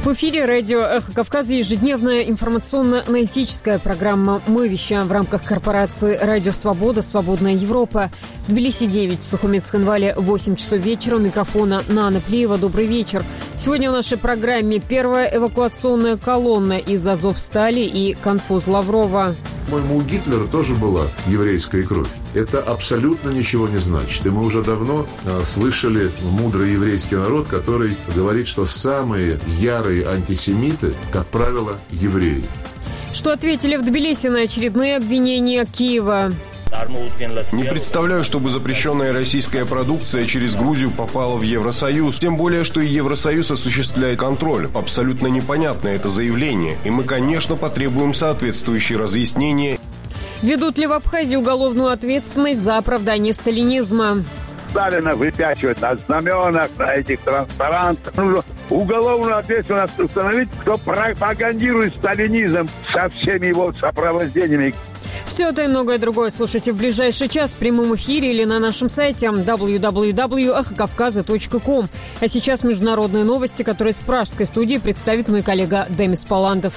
В эфире радио «Эхо Кавказа» ежедневная информационно-аналитическая программа. Мы вещаем в рамках корпорации «Радио Свобода», «Свободная Европа». В Тбилиси 9, в Сухумет-Схинвале 8 часов вечера. У микрофона Нана Плиева. Добрый вечер. Сегодня в нашей программе первая эвакуационная колонна из Азовстали и конфуз Лаврова. По-моему, у Гитлера тоже была еврейская кровь. Это абсолютно ничего не значит. И мы уже давно слышали мудрый еврейский народ, который говорит, что самые ярые антисемиты, как правило, евреи. Что ответили в Тбилиси на очередные обвинения Киева? Не представляю, чтобы запрещенная российская продукция через Грузию попала в Евросоюз. Тем более, что и Евросоюз осуществляет контроль. Абсолютно непонятно это заявление. И мы, конечно, потребуем соответствующие разъяснения. Ведут ли в Абхазии уголовную ответственность за оправдание сталинизма? Сталина выпячивать на знаменах, на этих транспарантах. Нужно уголовную ответственность установить, кто пропагандирует сталинизм со всеми его сопровождениями. Все это и многое другое слушайте в ближайший час в прямом эфире или на нашем сайте www.эхокавказа.ком. А сейчас международные новости, которые с пражской студии представит мой коллега Демис Паландов.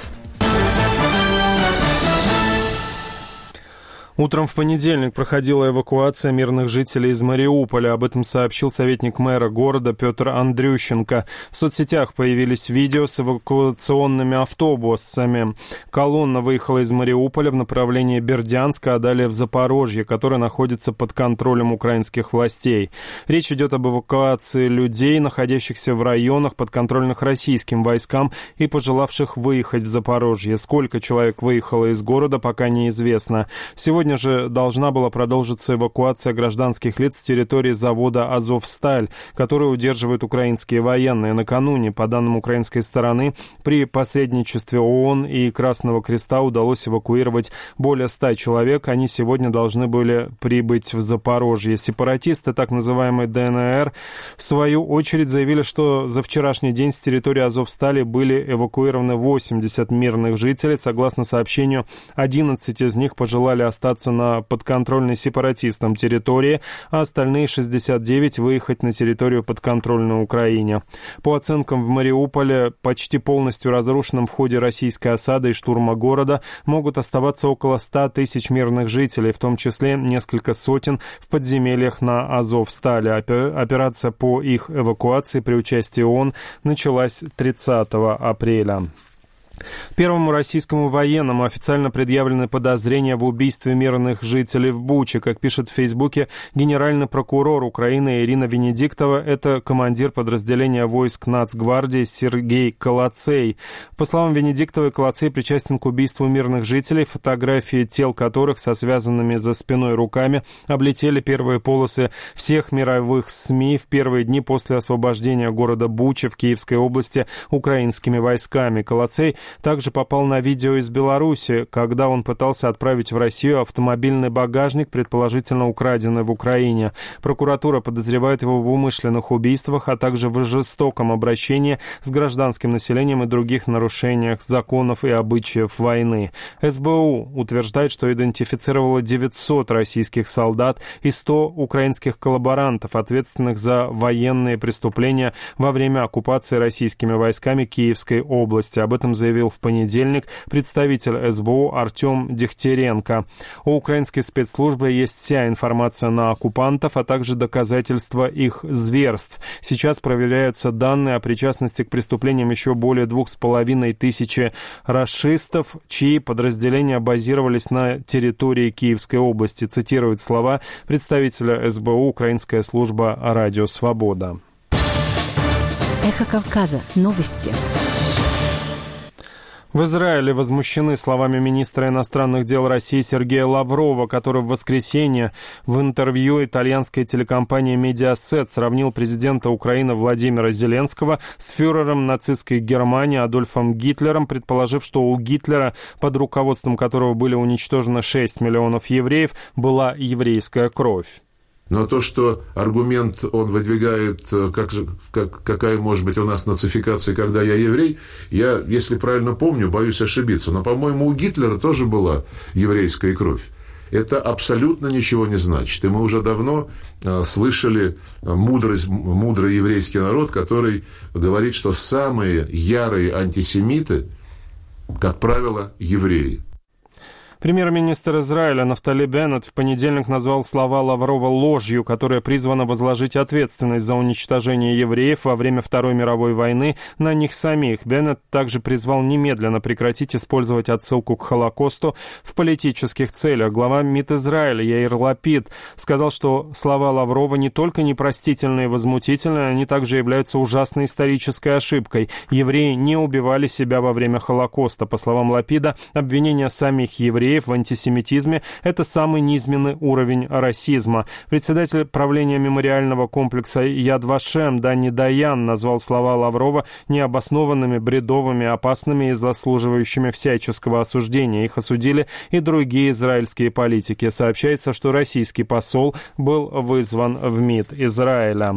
Утром в понедельник проходила эвакуация мирных жителей из Мариуполя. Об этом сообщил советник мэра города Петр Андрющенко. В соцсетях появились видео с эвакуационными автобусами. Колонна выехала из Мариуполя в направлении Бердянска, а далее в Запорожье, которое находится под контролем украинских властей. Речь идет об эвакуации людей, находящихся в районах, подконтрольных российским войскам и пожелавших выехать в Запорожье. Сколько человек выехало из города, пока неизвестно. Сегодня же должна была продолжиться эвакуация гражданских лиц с территории завода «Азовсталь», который удерживают украинские военные. Накануне, по данным украинской стороны, при посредничестве ООН и Красного Креста удалось эвакуировать более 100 человек. Они сегодня должны были прибыть в Запорожье. Сепаратисты, так называемой ДНР, в свою очередь заявили, что за вчерашний день с территории Азовстали были эвакуированы 80 мирных жителей. Согласно сообщению, 11 из них пожелали остаться на подконтрольной сепаратистам территории, а остальные 69 выехать на территорию подконтрольной Украине. По оценкам, в Мариуполе, почти полностью разрушенном в ходе российской осады и штурма города, могут оставаться около 100 тысяч мирных жителей, в том числе несколько сотен в подземельях на Азовстали. Операция по их эвакуации при участии ООН началась 30 апреля. Первому российскому военному официально предъявлены подозрения в убийстве мирных жителей в Буче. Как пишет в Фейсбуке генеральный прокурор Украины Ирина Венедиктова, это командир подразделения войск Нацгвардии Сергей Колоцей. По словам Венедиктовой, Колоцей причастен к убийству мирных жителей, фотографии тел которых со связанными за спиной руками облетели первые полосы всех мировых СМИ в первые дни после освобождения города Буча в Киевской области украинскими войсками. Колоцей также попал на видео из Беларуси, когда он пытался отправить в Россию автомобильный багажник, предположительно украденный в Украине. Прокуратура подозревает его в умышленных убийствах, а также в жестоком обращении с гражданским населением и других нарушениях законов и обычаев войны. СБУ утверждает, что идентифицировало 900 российских солдат и 100 украинских коллаборантов, ответственных за военные преступления во время оккупации российскими войсками Киевской области. Об этом заявил в понедельник представитель СБУ Артем Дегтяренко. У украинской спецслужбы есть вся информация на оккупантов, а также доказательства их зверств. Сейчас проверяются данные о причастности к преступлениям еще более 2500 рашистов, чьи подразделения базировались на территории Киевской области, цитирует слова представителя СБУ «Украинская служба Радио Свобода». Эхо Кавказа. Новости. В Израиле возмущены словами министра иностранных дел России Сергея Лаврова, который в воскресенье в интервью итальянской телекомпании «Медиасет» сравнил президента Украины Владимира Зеленского с фюрером нацистской Германии Адольфом Гитлером, предположив, что у Гитлера, под руководством которого были уничтожены 6 миллионов евреев, была еврейская кровь. Но то, что аргумент он выдвигает, какая может быть у нас нацификация, когда я еврей, я, если правильно помню, боюсь ошибиться, но, по-моему, у Гитлера тоже была еврейская кровь. это абсолютно ничего не значит. И мы уже давно слышали мудрый еврейский народ, который говорит, что самые ярые антисемиты, как правило, евреи. Премьер-министр Израиля Нафтали Беннет в понедельник назвал слова Лаврова ложью, которая призвана возложить ответственность за уничтожение евреев во время Второй мировой войны на них самих. Беннет также призвал немедленно прекратить использовать отсылку к Холокосту в политических целях. Глава МИД Израиля Яир Лапид сказал, что слова Лаврова не только непростительны и возмутительны, они также являются ужасной исторической ошибкой. Евреи не убивали себя во время Холокоста. По словам Лапида, обвинения самих евреев в антисемитизме – это самый низменный уровень расизма. Председатель правления мемориального комплекса Яд Вашем Дани Даян назвал слова Лаврова необоснованными, бредовыми, опасными и заслуживающими всяческого осуждения. Их осудили и другие израильские политики. Сообщается, что российский посол был вызван в МИД Израиля.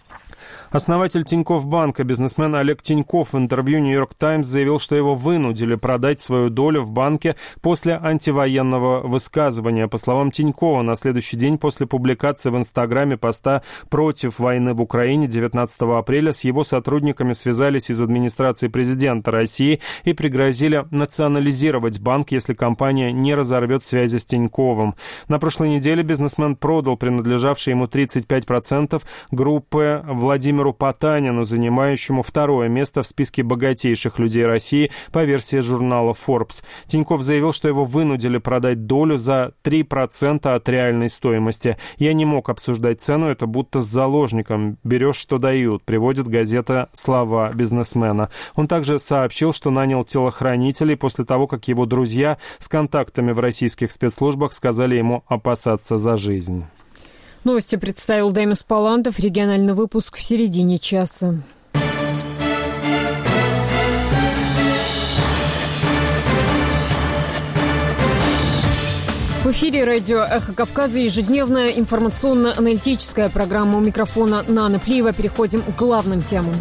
Основатель Тинькофф банка, бизнесмен Олег Тинькофф, в интервью «Нью-Йорк Таймс» заявил, что его вынудили продать свою долю в банке после антивоенного высказывания. По словам Тинькова, на следующий день после публикации в Инстаграме поста против войны в Украине 19 апреля с его сотрудниками связались из администрации президента России и пригрозили национализировать банк, если компания не разорвет связи с Тиньковым. На прошлой неделе бизнесмен продал принадлежавшие ему 35% группы Владимиру Потанину, занимающему второе место в списке богатейших людей России по версии журнала Forbes. Тинькофф заявил, что его вынудили продать долю за 3% от реальной стоимости. «Я не мог обсуждать цену, это будто с заложником. Берешь, что дают», приводит газета слова бизнесмена. Он также сообщил, что нанял телохранителей после того, как его друзья с контактами в российских спецслужбах сказали ему опасаться за жизнь. Новости представил Демис Палантов. Региональный выпуск в середине часа. В эфире радио «Эхо Кавказа» ежедневная информационно-аналитическая программа. У микрофона Нана Плиева. Переходим к главным темам.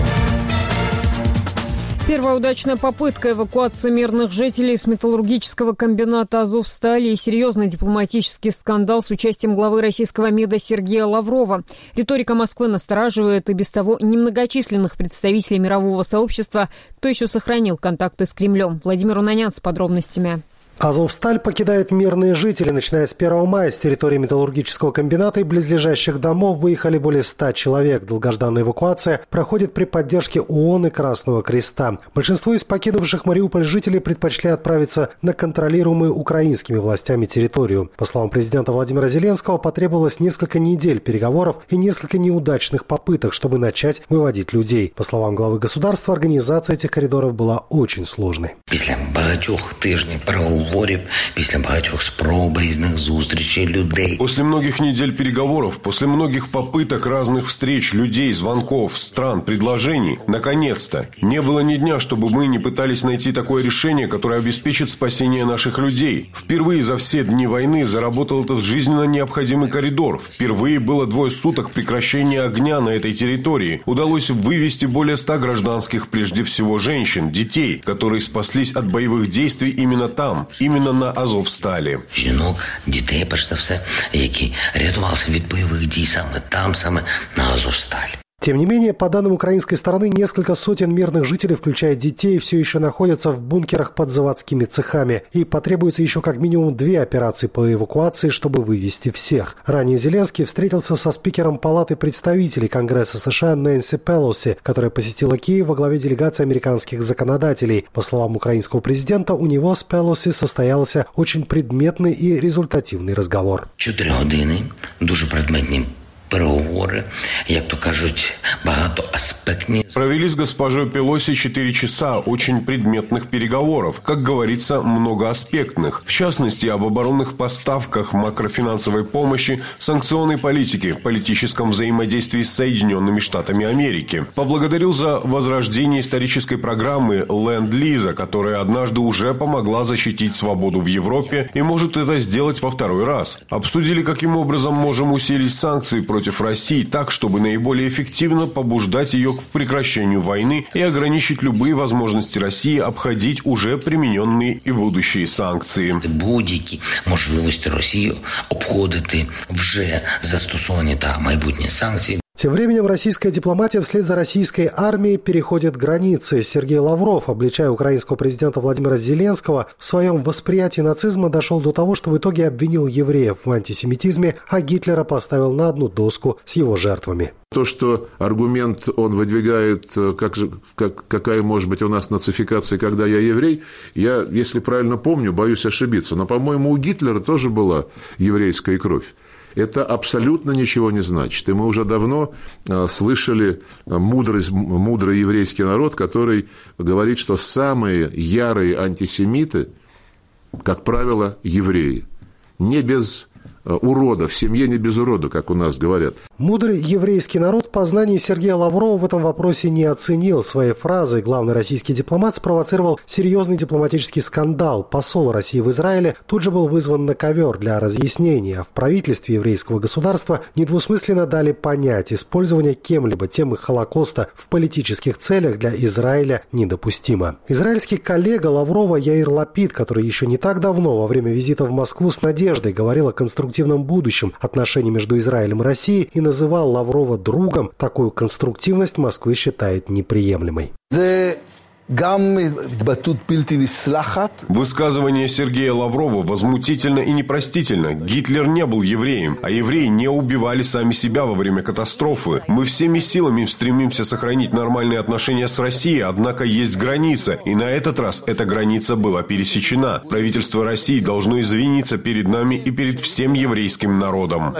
Первая удачная попытка эвакуации мирных жителей с металлургического комбината «Азовстали» и серьезный дипломатический скандал с участием главы российского МИДа Сергея Лаврова. Риторика Москвы настораживает и без того немногочисленных представителей мирового сообщества, кто еще сохранил контакты с Кремлем. Владимир Унанянц с подробностями. Азовсталь покидают мирные жители. Начиная с 1 мая с территории металлургического комбината и близлежащих домов выехали более 100 человек. Долгожданная эвакуация проходит при поддержке ООН и Красного Креста. Большинство из покинувших Мариуполь жителей предпочли отправиться на контролируемую украинскими властями территорию. По словам президента Владимира Зеленского, потребовалось несколько недель переговоров и несколько неудачных попыток, чтобы начать выводить людей. По словам главы государства, организация этих коридоров была очень сложной. После багатьох тижнів переговорів, після багатьох спроб різних зустрічей людей. После многих недель переговоров, после многих попыток разных встреч, людей, звонков, стран, предложений, наконец-то, не было ни дня, чтобы мы не пытались найти такое решение, которое обеспечит спасение наших людей. Впервые за все дни войны заработал этот жизненно необходимый коридор. Впервые было 2 суток прекращения огня на этой территории. Удалось вывести более 100 гражданских, прежде всего женщин, детей, которые спаслись от боевых действий именно там. Именно на Азовсталі. Жінок, дітей, перш за все, які рятувалися від бойових дій саме там, саме на Азовсталі. Тем не менее, по данным украинской стороны, несколько сотен мирных жителей, включая детей, все еще находятся в бункерах под заводскими цехами. И потребуется еще как минимум 2 операции по эвакуации, чтобы вывести всех. Ранее Зеленский встретился со спикером Палаты представителей Конгресса США Нэнси Пелоси, которая посетила Киев во главе делегации американских законодателей. По словам украинского президента, у него с Пелоси состоялся очень предметный и результативный разговор. 4 години, дуже предметні переговори, як то кажуть, багатоаспектні. Провели с госпожой Пелоси 4 часа очень предметных переговоров, как говорится, многоаспектных. В частности, об оборонных поставках, макрофинансовой помощи, санкционной политике, политическом взаимодействии с Соединенными Штатами Америки. Поблагодарил за возрождение исторической программы Ленд-Лиза, которая однажды уже помогла защитить свободу в Европе и может это сделать во 2-й раз. Обсудили, каким образом можем усилить санкции против против России так, чтобы наиболее эффективно побуждать ее к прекращению войны и ограничить любые возможности России обходить уже примененные и будущие санкции. Будь-які можливості Росії обходити вже застосовані та майбутні санкції. Тем временем российская дипломатия вслед за российской армией переходит границы. Сергей Лавров, обличая украинского президента Владимира Зеленского, в своем восприятии нацизма дошел до того, что в итоге обвинил евреев в антисемитизме, а Гитлера поставил на одну доску с его жертвами. То, что аргумент он выдвигает, какая может быть у нас нацификация, когда я еврей, я, если правильно помню, боюсь ошибиться, но, по-моему, у Гитлера тоже была еврейская кровь. Это абсолютно ничего не значит. И мы уже давно слышали мудрый еврейский народ, который говорит, что самые ярые антисемиты, как правило, евреи. Не без урода, в семье не без урода, как у нас говорят. Мудрый еврейский народ познаний Сергея Лаврова в этом вопросе не оценил. Своей фразой главный российский дипломат спровоцировал серьезный дипломатический скандал. Посол России в Израиле тут же был вызван на ковер для разъяснений, а в правительстве еврейского государства недвусмысленно дали понять, использование кем-либо темы Холокоста в политических целях для Израиля недопустимо. Израильский коллега Лаврова Яир Лапид, который еще не так давно во время визита в Москву с надеждой говорил о конструктивном будущем отношений между Израилем и Россией и называл Лаврова другом, такую конструктивность Москвы считает неприемлемой. Высказывание Сергея Лаврова возмутительно и непростительно. Гитлер не был евреем, а евреи не убивали сами себя во время катастрофы. Мы всеми силами стремимся сохранить нормальные отношения с Россией, однако есть граница, и на этот раз эта граница была пересечена. Правительство России должно извиниться перед нами и перед всем еврейским народом.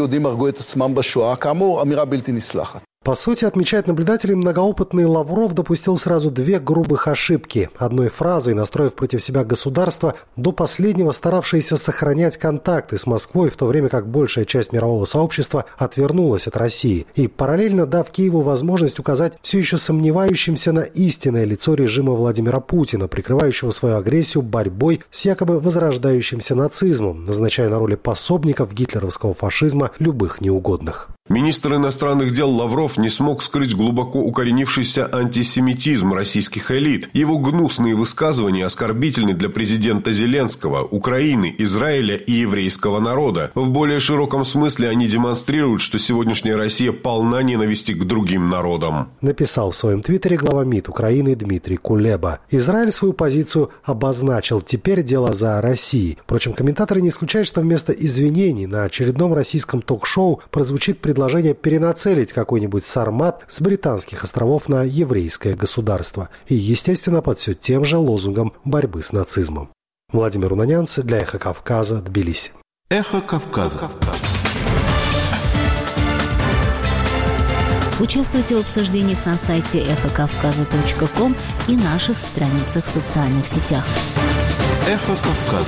По сути, отмечает наблюдатель, многоопытный Лавров допустил сразу две грубых ошибки. Одной фразой, настроив против себя государство, до последнего старавшееся сохранять контакты с Москвой, в то время как большая часть мирового сообщества отвернулась от России. И параллельно дав Киеву возможность указать все еще сомневающимся на истинное лицо режима Владимира Путина, прикрывающего свою агрессию борьбой с якобы возрождающимся нацизмом, назначая на роли пособников гитлеровского фашизма любых неугодных. Министр иностранных дел Лавров не смог скрыть глубоко укоренившийся антисемитизм российских элит. Его гнусные высказывания оскорбительны для президента Зеленского, Украины, Израиля и еврейского народа. В более широком смысле они демонстрируют, что сегодняшняя Россия полна ненависти к другим народам. Написал в своем твиттере глава МИД Украины Дмитрий Кулеба. Израиль свою позицию обозначил. Теперь дело за Россией. Впрочем, комментаторы не исключают, что вместо извинений на очередном российском ток-шоу прозвучит предложение перенацелить какой-нибудь сармат с британских островов на еврейское государство. И, естественно, под все тем же лозунгом борьбы с нацизмом. Владимир Унанянц для «Эхо Кавказа», Тбилиси. «Эхо Кавказа». Участвуйте в обсуждениях на сайте эхокавказа.ком и наших страницах в социальных сетях. «Эхо Кавказа».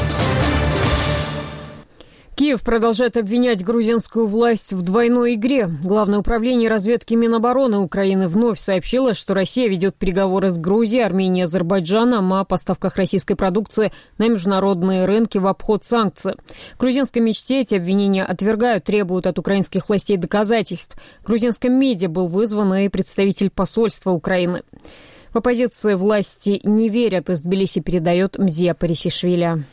Киев продолжает обвинять грузинскую власть в двойной игре. Главное управление разведки Минобороны Украины вновь сообщило, что Россия ведет переговоры с Грузией, Арменией и Азербайджаном о поставках российской продукции на международные рынки в обход санкций. В грузинской мечте эти обвинения отвергают, требуют от украинских властей доказательств. В грузинском МИДе был вызван и представитель посольства Украины. В оппозиции власти не верят, из Тбилиси передает Мзия Парисишвили.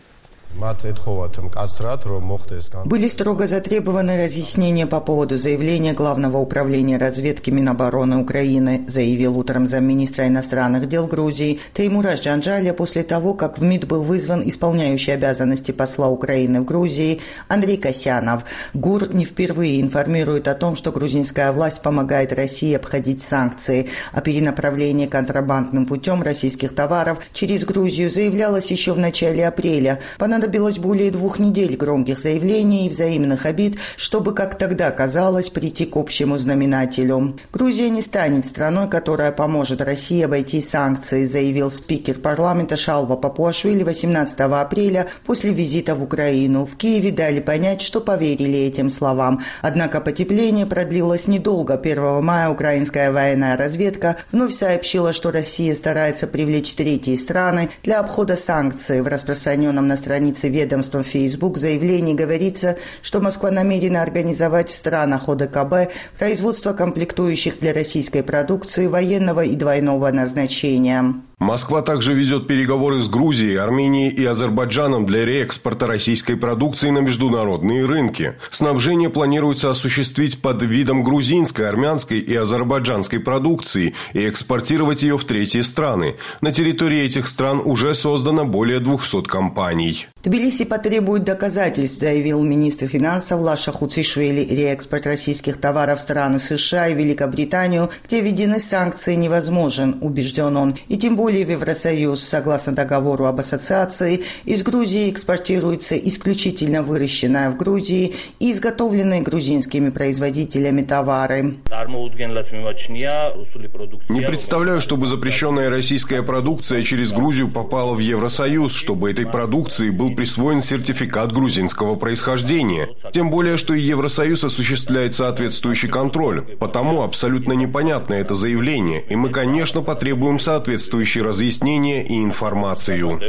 Были строго затребованы разъяснения по поводу заявления Главного управления разведки Минобороны Украины, заявил утром замминистра иностранных дел Грузии Теймураш Джанджаля после того, как в МИД был вызван исполняющий обязанности посла Украины в Грузии Андрей Касьянов. ГУР не впервые информирует о том, что грузинская власть помогает России обходить санкции. О перенаправлении контрабандным путем российских товаров через Грузию заявлялось еще в начале апреля. Понадобилось более 2 недель громких заявлений и взаимных обид, чтобы, как тогда казалось, прийти к общему знаменателю. Грузия не станет страной, которая поможет России обойти санкции, заявил спикер парламента Шалва Папуашвили 18 апреля после визита в Украину. В Киеве дали понять, что поверили этим словам. Однако потепление продлилось недолго. 1 мая украинская военная разведка вновь сообщила, что Россия старается привлечь третьи страны для обхода санкций. В распространенном на странице странице ведомства Facebook заявлении говорится, что Москва намерена организовать в странах ОДКБ производство комплектующих для российской продукции военного и двойного назначения. Москва также ведет переговоры с Грузией, Арменией и Азербайджаном для реэкспорта российской продукции на международные рынки. Снабжение планируется осуществить под видом грузинской, армянской и азербайджанской продукции и экспортировать ее в третьи страны. На территории этих стран уже создано более 200 компаний. Тбилиси потребует доказательств, заявил министр финансов Лаша Хуцишвили. Реэкспорт российских товаров в страны США и Великобританию, где введены санкции, невозможен, убежден он. И тем более в Евросоюз, согласно договору об ассоциации, из Грузии экспортируется исключительно выращенная в Грузии и изготовленные грузинскими производителями товары. Не представляю, чтобы запрещенная российская продукция через Грузию попала в Евросоюз, чтобы этой продукции был присвоен сертификат грузинского происхождения. Тем более, что и Евросоюз осуществляет соответствующий контроль. Потому абсолютно непонятно это заявление, и мы, конечно, потребуем соответствующие разъяснения и информацию.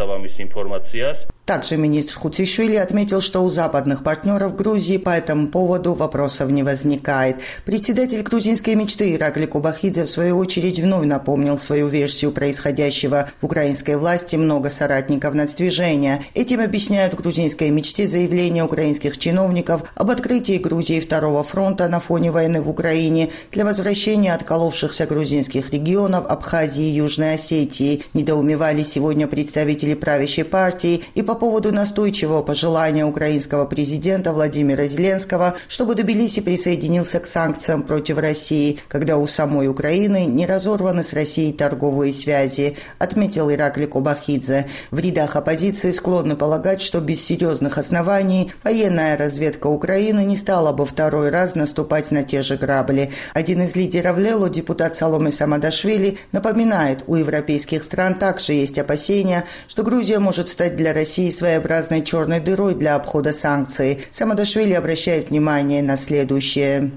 Также министр Хуцишвили отметил, что у западных партнеров Грузии по этому поводу вопросов не возникает. Председатель грузинской мечты Иракли Кобахидзе в свою очередь вновь напомнил свою версию происходящего в украинской власти много соратников нацдвижения. Этим объясняют в грузинской мечте заявления украинских чиновников об открытии Грузии второго фронта на фоне войны в Украине для возвращения отколовшихся грузинских регионов Абхазии и Южной Осетии. Недоумевали сегодня представители правящей партии и по поводу настойчивого пожелания украинского президента Владимира Зеленского, чтобы Тбилиси присоединился к санкциям против России, когда у самой Украины не разорваны с Россией торговые связи, отметил Иракли Кобахидзе. В рядах оппозиции склонны полагать, что без серьезных оснований военная разведка Украины не стала бы второй раз наступать на те же грабли. Один из лидеров Лело, депутат Саломе Самадашвили, напоминает, у европейских стран также есть опасения, что Грузия может стать для России своеобразной черной дырой для обхода санкций. Самадашвили обращает внимание на следующее.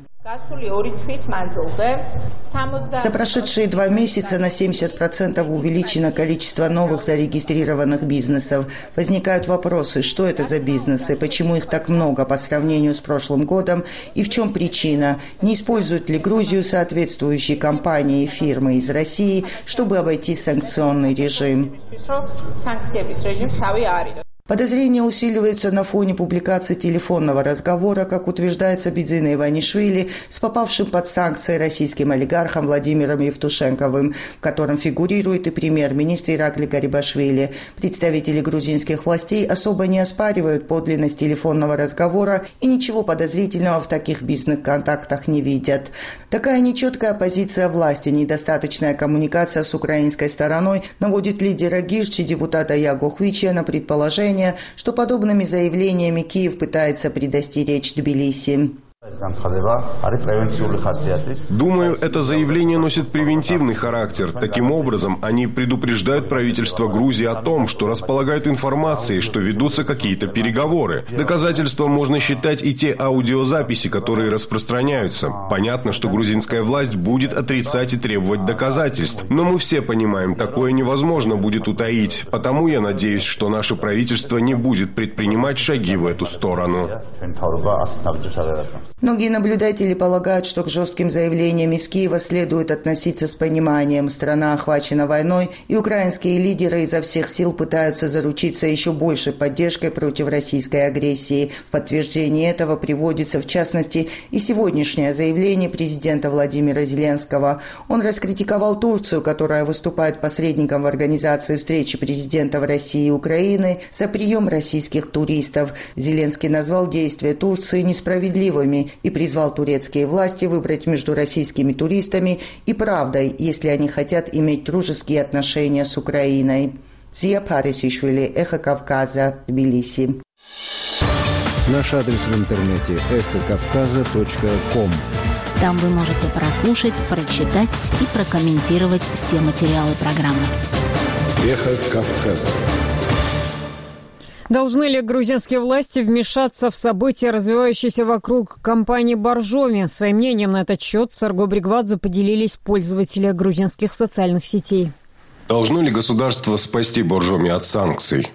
За прошедшие 2 месяца на 70% увеличено количество новых зарегистрированных бизнесов. Возникают вопросы, что это за бизнесы, почему их так много по сравнению с прошлым годом и в чем причина. Не используют ли Грузию соответствующие компании и фирмы из России, чтобы обойти санкционный режим? Подозрения усиливаются на фоне публикации телефонного разговора, как утверждается Бидзина Иванишвили, с попавшим под санкции российским олигархом Владимиром Евтушенковым, в котором фигурирует и премьер-министр Иракли Гарибашвили. Представители грузинских властей особо не оспаривают подлинность телефонного разговора и ничего подозрительного в таких бизнес-контактах не видят. Такая нечеткая позиция власти, недостаточная коммуникация с украинской стороной наводит лидера Гирчи, депутата Яго Хвича, на предположение, что подобными заявлениями Киев пытается предостеречь Тбилиси. Думаю, это заявление носит превентивный характер. Таким образом, они предупреждают правительство Грузии о том, что располагают информацией, что ведутся какие-то переговоры. Доказательством можно считать и те аудиозаписи, которые распространяются. Понятно, что грузинская власть будет отрицать и требовать доказательств. Но мы все понимаем, такое невозможно будет утаить. Потому я надеюсь, что наше правительство не будет предпринимать шаги в эту сторону. Многие наблюдатели полагают, что к жестким заявлениям из Киева следует относиться с пониманием. Страна охвачена войной, и украинские лидеры изо всех сил пытаются заручиться еще большей поддержкой против российской агрессии. В подтверждение этого приводится, в частности, и сегодняшнее заявление президента Владимира Зеленского. Он раскритиковал Турцию, которая выступает посредником в организации встречи президентов России и Украины за прием российских туристов. Зеленский назвал действия Турции несправедливыми и призвал турецкие власти выбрать между российскими туристами и правдой, если они хотят иметь дружеские отношения с Украиной. Зия Парисишвили, Эхо Кавказа, Тбилиси. Наш адрес в интернете эхокавказа.ком. Там вы можете прослушать, прочитать и прокомментировать все материалы программы. Эхо Кавказа. Должны ли грузинские власти вмешаться в события, развивающиеся вокруг компании «Боржоми»? Своим мнением на этот счет с Арго Бригвадзе поделились пользователи грузинских социальных сетей. Должно ли государство спасти Боржоми от санкций?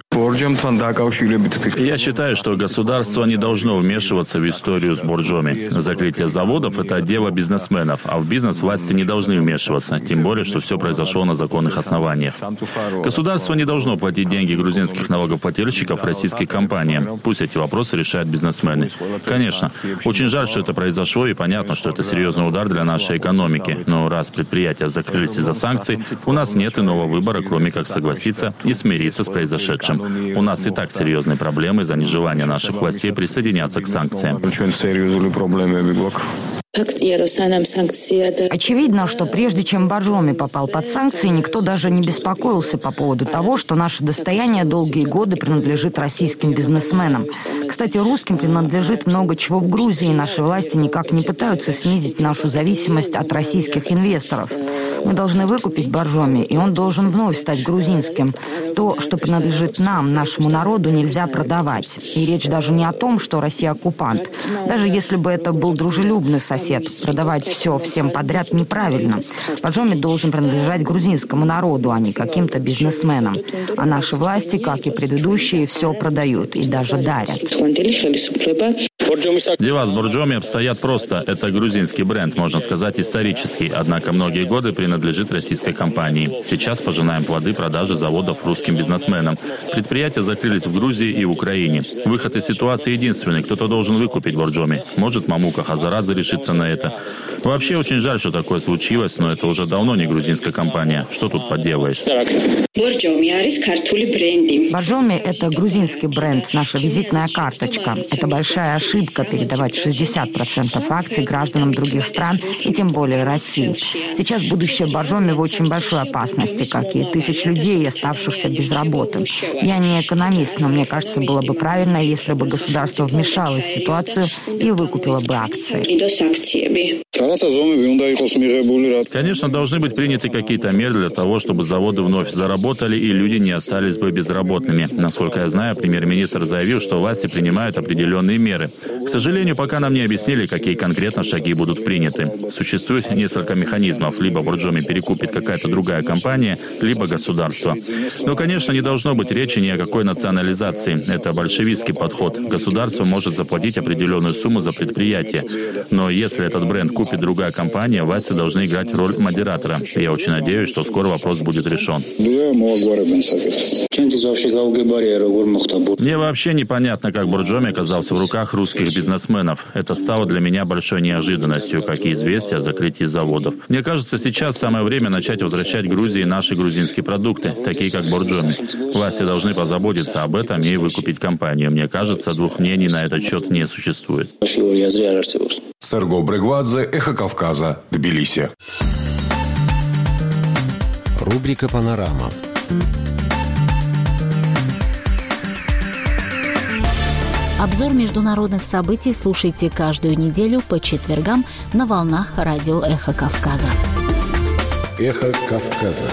Я считаю, что государство не должно вмешиваться в историю с Боржоми. Закрытие заводов – это дело бизнесменов, а в бизнес власти не должны вмешиваться, тем более, что все произошло на законных основаниях. Государство не должно платить деньги грузинских налогоплательщиков российским компаниям. Пусть эти вопросы решают бизнесмены. Конечно, очень жаль, что это произошло, и понятно, что это серьезный удар для нашей экономики. Но раз предприятия закрылись из-за санкций, у нас нет иного выбора, кроме как согласиться и смириться с произошедшим. У нас и так серьезные проблемы из-за нежелания наших властей присоединяться к санкциям. Очевидно, что прежде чем Боржоми попал под санкции, никто даже не беспокоился по поводу того, что наше достояние долгие годы принадлежит российским бизнесменам. Кстати, русским принадлежит много чего в Грузии, и наши власти никак не пытаются снизить нашу зависимость от российских инвесторов. Мы должны выкупить Боржоми, и он должен вновь стать грузинским. То, что принадлежит нам, нашему народу, нельзя продавать. И речь даже не о том, что Россия оккупант. Даже если бы это был дружелюбный сосед, продавать все всем подряд неправильно. Боржоми должен принадлежать грузинскому народу, а не каким-то бизнесменам. А наши власти, как и предыдущие, все продают и даже дарят. Дела с Боржоми обстоят просто. Это грузинский бренд, можно сказать, исторический. Однако многие годы принадлежит российской компании. Сейчас пожинаем плоды продажи заводов русским бизнесменам. Предприятия закрылись в Грузии и в Украине. Выход из ситуации единственный. Кто-то должен выкупить Боржоми. Может, Мамука Хазарадзе решится на это. Вообще очень жаль, что такое случилось, но это уже давно не грузинская компания. Что тут поделаешь? Боржоми – это грузинский бренд, наша визитная карточка. Это большая ошибка передавать 60% акций гражданам других стран и тем более России. Сейчас будущее Боржоми в очень большой опасности, как и тысяч людей, оставшихся без работы. Я не экономист, но мне кажется, было бы правильно, если бы государство вмешалось в ситуацию и выкупило бы акции. Конечно, должны быть приняты какие-то меры для того, чтобы заводы вновь заработали и люди не остались бы безработными. Насколько я знаю, премьер-министр заявил, что власти принимают определенные меры. К сожалению, пока нам не объяснили, какие конкретно шаги будут приняты. Существует несколько механизмов. Либо Боржоми перекупит какая-то другая компания, либо государство. Но, конечно, не должно быть речи ни о какой национализации. Это большевистский подход. Государство может заплатить определенную сумму за предприятие. Но если этот бренд купит другая компания, власти должны играть роль модератора. Я очень надеюсь, что скоро вопрос будет решен. Мне вообще непонятно, как Боржоми оказался в руках русских бизнесменов. Это стало для меня большой неожиданностью, как и известие о закрытии заводов. Мне кажется, сейчас самое время начать возвращать Грузии наши грузинские продукты, такие как Боржоми. Власти должны позаботиться об этом и выкупить компанию. Мне кажется, двух мнений на этот счет не существует. Серго Брегвадзе, Эхо Кавказа, Тбилиси. Рубрика «Панорама». Обзор международных событий слушайте каждую неделю по четвергам на волнах радио «Эхо Кавказа». «Эхо Кавказа».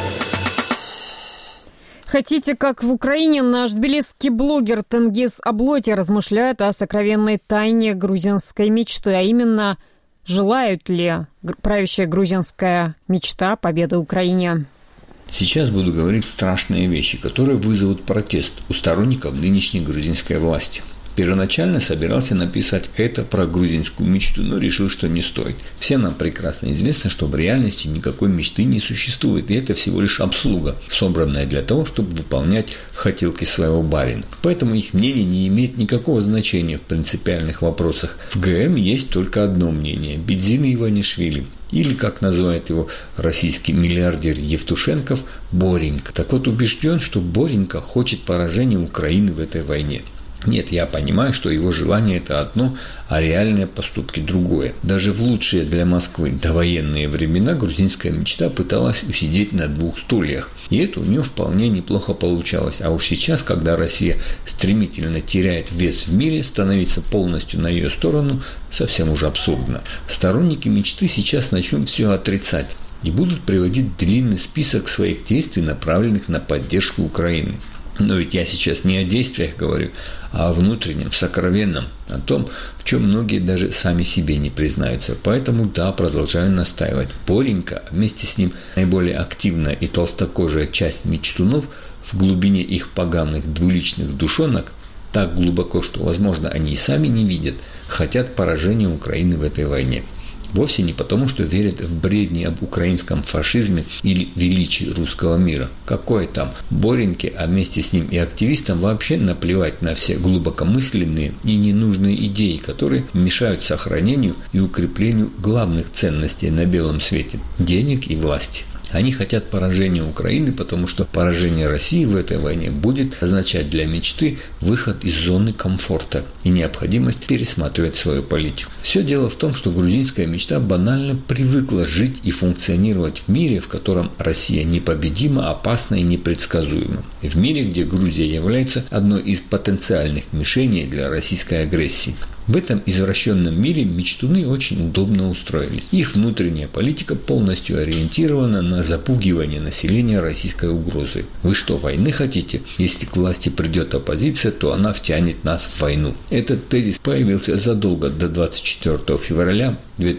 Хотите, как в Украине, наш тбилисский блогер Тенгиз Аблоти размышляет о сокровенной тайне грузинской мечты, а именно, желают ли правящая грузинская мечта победы Украине. Сейчас буду говорить страшные вещи, которые вызовут протест у сторонников нынешней грузинской власти. Первоначально собирался написать это про грузинскую мечту, но решил, что не стоит. Всем нам прекрасно известно, что в реальности никакой мечты не существует, и это всего лишь обслуга, собранная для того, чтобы выполнять хотелки своего барина. Поэтому их мнение не имеет никакого значения в принципиальных вопросах. В ГМ есть только одно мнение – Бедзина Иванишвили. Или, как называет его российский миллиардер Евтушенков, Боренька. Так вот, убежден, что Боренька хочет поражения Украины в этой войне. Нет, я понимаю, что его желание – это одно, а реальные поступки – другое. Даже в лучшие для Москвы довоенные времена грузинская мечта пыталась усидеть на двух стульях. И это у нее вполне неплохо получалось. А уж сейчас, когда Россия стремительно теряет вес в мире, становиться полностью на ее сторону совсем уже абсурдно. Сторонники мечты сейчас начнут все отрицать и будут приводить длинный список своих действий, направленных на поддержку Украины. Но ведь я сейчас не о действиях говорю, а о внутреннем, сокровенном, о том, в чем многие даже сами себе не признаются. Поэтому, да, продолжаю настаивать. Боренька, вместе с ним наиболее активная и толстокожая часть мечтунов в глубине их поганых двуличных душонок так глубоко, что, возможно, они и сами не видят, хотят поражения Украины в этой войне. Вовсе не потому, что верят в бредни об украинском фашизме или величии русского мира. Какое там Бореньке, а вместе с ним и активистам вообще наплевать на все глубокомысленные и ненужные идеи, которые мешают сохранению и укреплению главных ценностей на белом свете – денег и власти. Они хотят поражения Украины, потому что поражение России в этой войне будет означать для мечты выход из зоны комфорта и необходимость пересматривать свою политику. Все дело в том, что грузинская мечта банально привыкла жить и функционировать в мире, в котором Россия непобедима, опасна и непредсказуема. В мире, где Грузия является одной из потенциальных мишеней для российской агрессии. В этом извращенном мире мечтуны очень удобно устроились. Их внутренняя политика полностью ориентирована на запугивание населения российской угрозой. Вы что, войны хотите? Если к власти придет оппозиция, то она втянет нас в войну. Этот тезис появился задолго до 24 февраля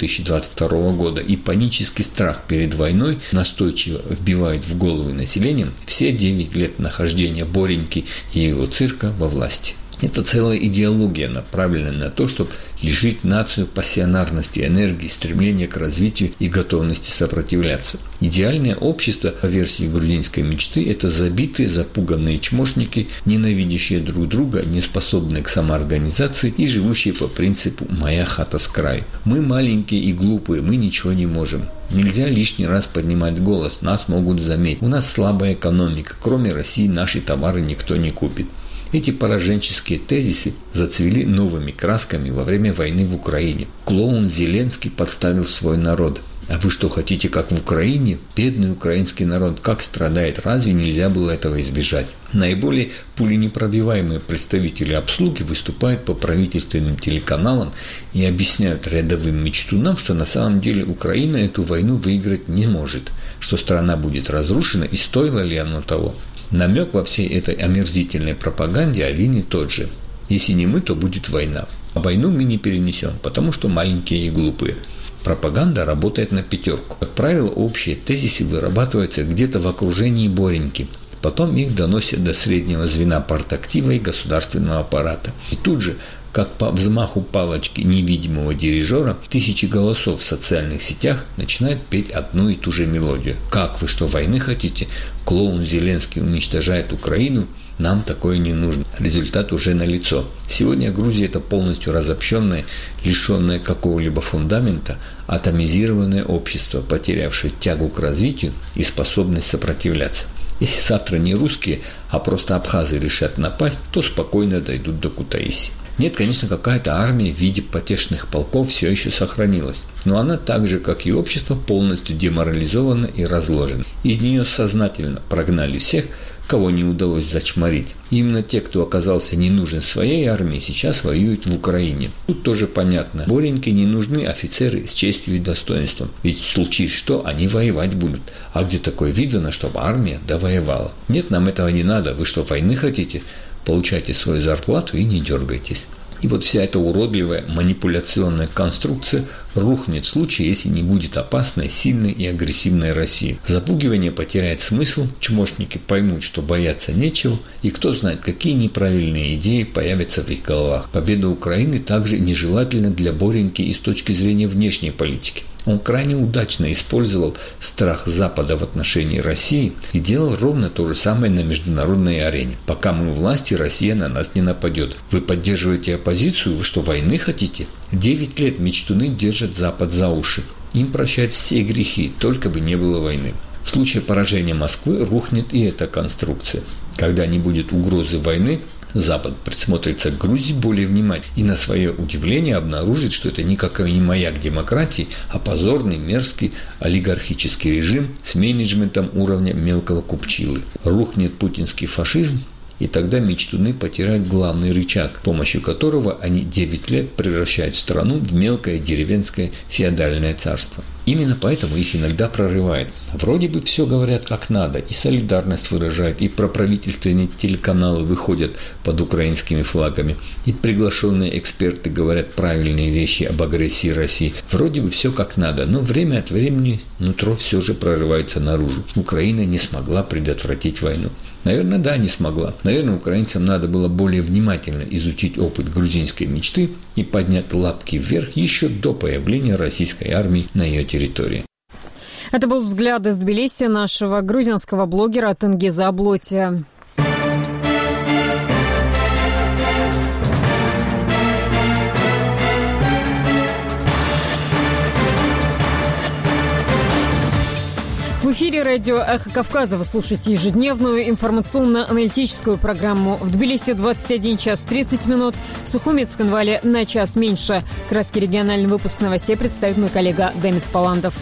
2022 года, и панический страх перед войной настойчиво вбивает в головы населения все 9 лет нахождения Бореньки и его цирка во власти. Это целая идеология, направленная на то, чтобы лишить нацию пассионарности, энергии, стремления к развитию и готовности сопротивляться. Идеальное общество, по версии грузинской мечты, это забитые, запуганные чмошники, ненавидящие друг друга, неспособные к самоорганизации и живущие по принципу «моя хата с краю». Мы маленькие и глупые, мы ничего не можем. Нельзя лишний раз поднимать голос, нас могут заметить. У нас слабая экономика, кроме России наши товары никто не купит. Эти пораженческие тезисы зацвели новыми красками во время войны в Украине. Клоун Зеленский подставил свой народ. А вы что, хотите, как в Украине? Бедный украинский народ как страдает? Разве нельзя было этого избежать? Наиболее пуленепробиваемые представители обслуги выступают по правительственным телеканалам и объясняют рядовым мечтунам, что на самом деле Украина эту войну выиграть не может, что страна будет разрушена и стоило ли оно того. Намек во всей этой омерзительной пропаганде один и тот же. Если не мы, то будет война. А войну мы не перенесем, потому что маленькие и глупые. Пропаганда работает на пятерку. Как правило, общие тезисы вырабатываются где-то в окружении Бореньки. Потом их доносят до среднего звена партактива и государственного аппарата. И тут же, как по взмаху палочки невидимого дирижера, тысячи голосов в социальных сетях начинают петь одну и ту же мелодию. Как вы что, войны хотите? Клоун Зеленский уничтожает Украину? Нам такое не нужно. Результат уже налицо. Сегодня Грузия – это полностью разобщенное, лишенное какого-либо фундамента, атомизированное общество, потерявшее тягу к развитию и способность сопротивляться. Если завтра не русские, а просто абхазы решат напасть, то спокойно дойдут до Кутаиси. Нет, конечно, какая-то армия в виде потешных полков все еще сохранилась, но она так же, как и общество, полностью деморализована и разложена. Из нее сознательно прогнали всех, кого не удалось зачморить. И именно те, кто оказался не нужен своей армии, сейчас воюют в Украине. Тут тоже понятно. Бореньке не нужны офицеры с честью и достоинством. Ведь случись что, они воевать будут. А где такое видано, чтобы армия довоевала? Нет, нам этого не надо. Вы что, войны хотите? Получайте свою зарплату и не дергайтесь. И вот вся эта уродливая манипуляционная конструкция рухнет в случае, если не будет опасной, сильной и агрессивной России. Запугивание потеряет смысл, чмошники поймут, что бояться нечего, и кто знает, какие неправильные идеи появятся в их головах. Победа Украины также нежелательна для Бореньки и с точки зрения внешней политики. Он крайне удачно использовал страх Запада в отношении России и делал ровно то же самое на международной арене. Пока мы у власти, Россия на нас не нападет. Вы поддерживаете оппозицию? Вы что, войны хотите? 9 лет мечтуны держат Запад за уши. Им прощают все грехи, только бы не было войны. В случае поражения Москвы рухнет и эта конструкция. Когда не будет угрозы войны, Запад присмотрится к Грузии более внимательно и на свое удивление обнаружит, что это никакой не маяк демократии, а позорный, мерзкий олигархический режим с менеджментом уровня мелкого купчилы. Рухнет путинский фашизм, и тогда мечтуны потеряют главный рычаг, с помощью которого они 9 лет превращают страну в мелкое деревенское феодальное царство. Именно поэтому их иногда прорывает. Вроде бы все говорят как надо, и солидарность выражают, и проправительственные телеканалы выходят под украинскими флагами, и приглашенные эксперты говорят правильные вещи об агрессии России. Вроде бы все как надо, но время от времени нутро все же прорывается наружу. Украина не смогла предотвратить войну. Наверное, да, не смогла. Наверное, украинцам надо было более внимательно изучить опыт грузинской мечты и поднять лапки вверх еще до появления российской армии на ее территории. Это был взгляд из Тбилиси нашего грузинского блогера Тенгиза Аблотия. В эфире радио «Эхо Кавказа» вы слушаете ежедневную информационно-аналитическую программу. В Тбилиси 21 час 30 минут, в Сухуми и Цхинвале на час меньше. Краткий региональный выпуск новостей представит мой коллега Демис Паландов.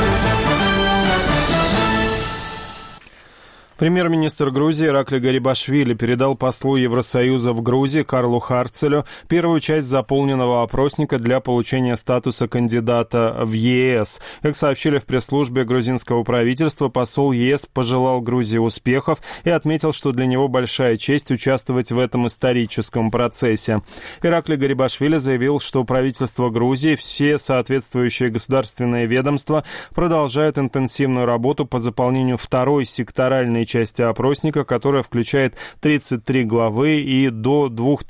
Премьер-министр Грузии Иракли Гарибашвили передал послу Евросоюза в Грузии Карлу Харцелю первую часть заполненного опросника для получения статуса кандидата в ЕС. Как сообщили в пресс-службе грузинского правительства, посол ЕС пожелал Грузии успехов и отметил, что для него большая честь участвовать в этом историческом процессе. Иракли Гарибашвили заявил, что правительство Грузии, все соответствующие государственные ведомства продолжают интенсивную работу по заполнению второй секторальной части опросника, которая включает 33 главы и до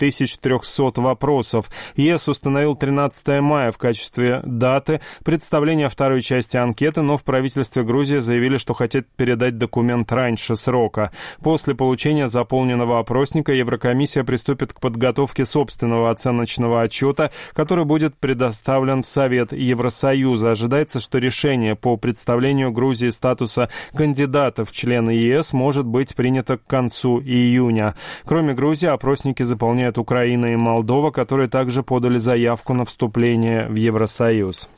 2300 вопросов. ЕС установил 13 мая в качестве даты представления второй части анкеты, но в правительстве Грузии заявили, что хотят передать документ раньше срока. После получения заполненного опросника Еврокомиссия приступит к подготовке собственного оценочного отчета, который будет предоставлен в Совет Евросоюза. Ожидается, что решение по представлению Грузии статуса кандидата в члены ЕС может быть принято к концу июня. Кроме Грузии, опросники заполняют Украина и Молдова, которые также подали заявку на вступление в Евросоюз.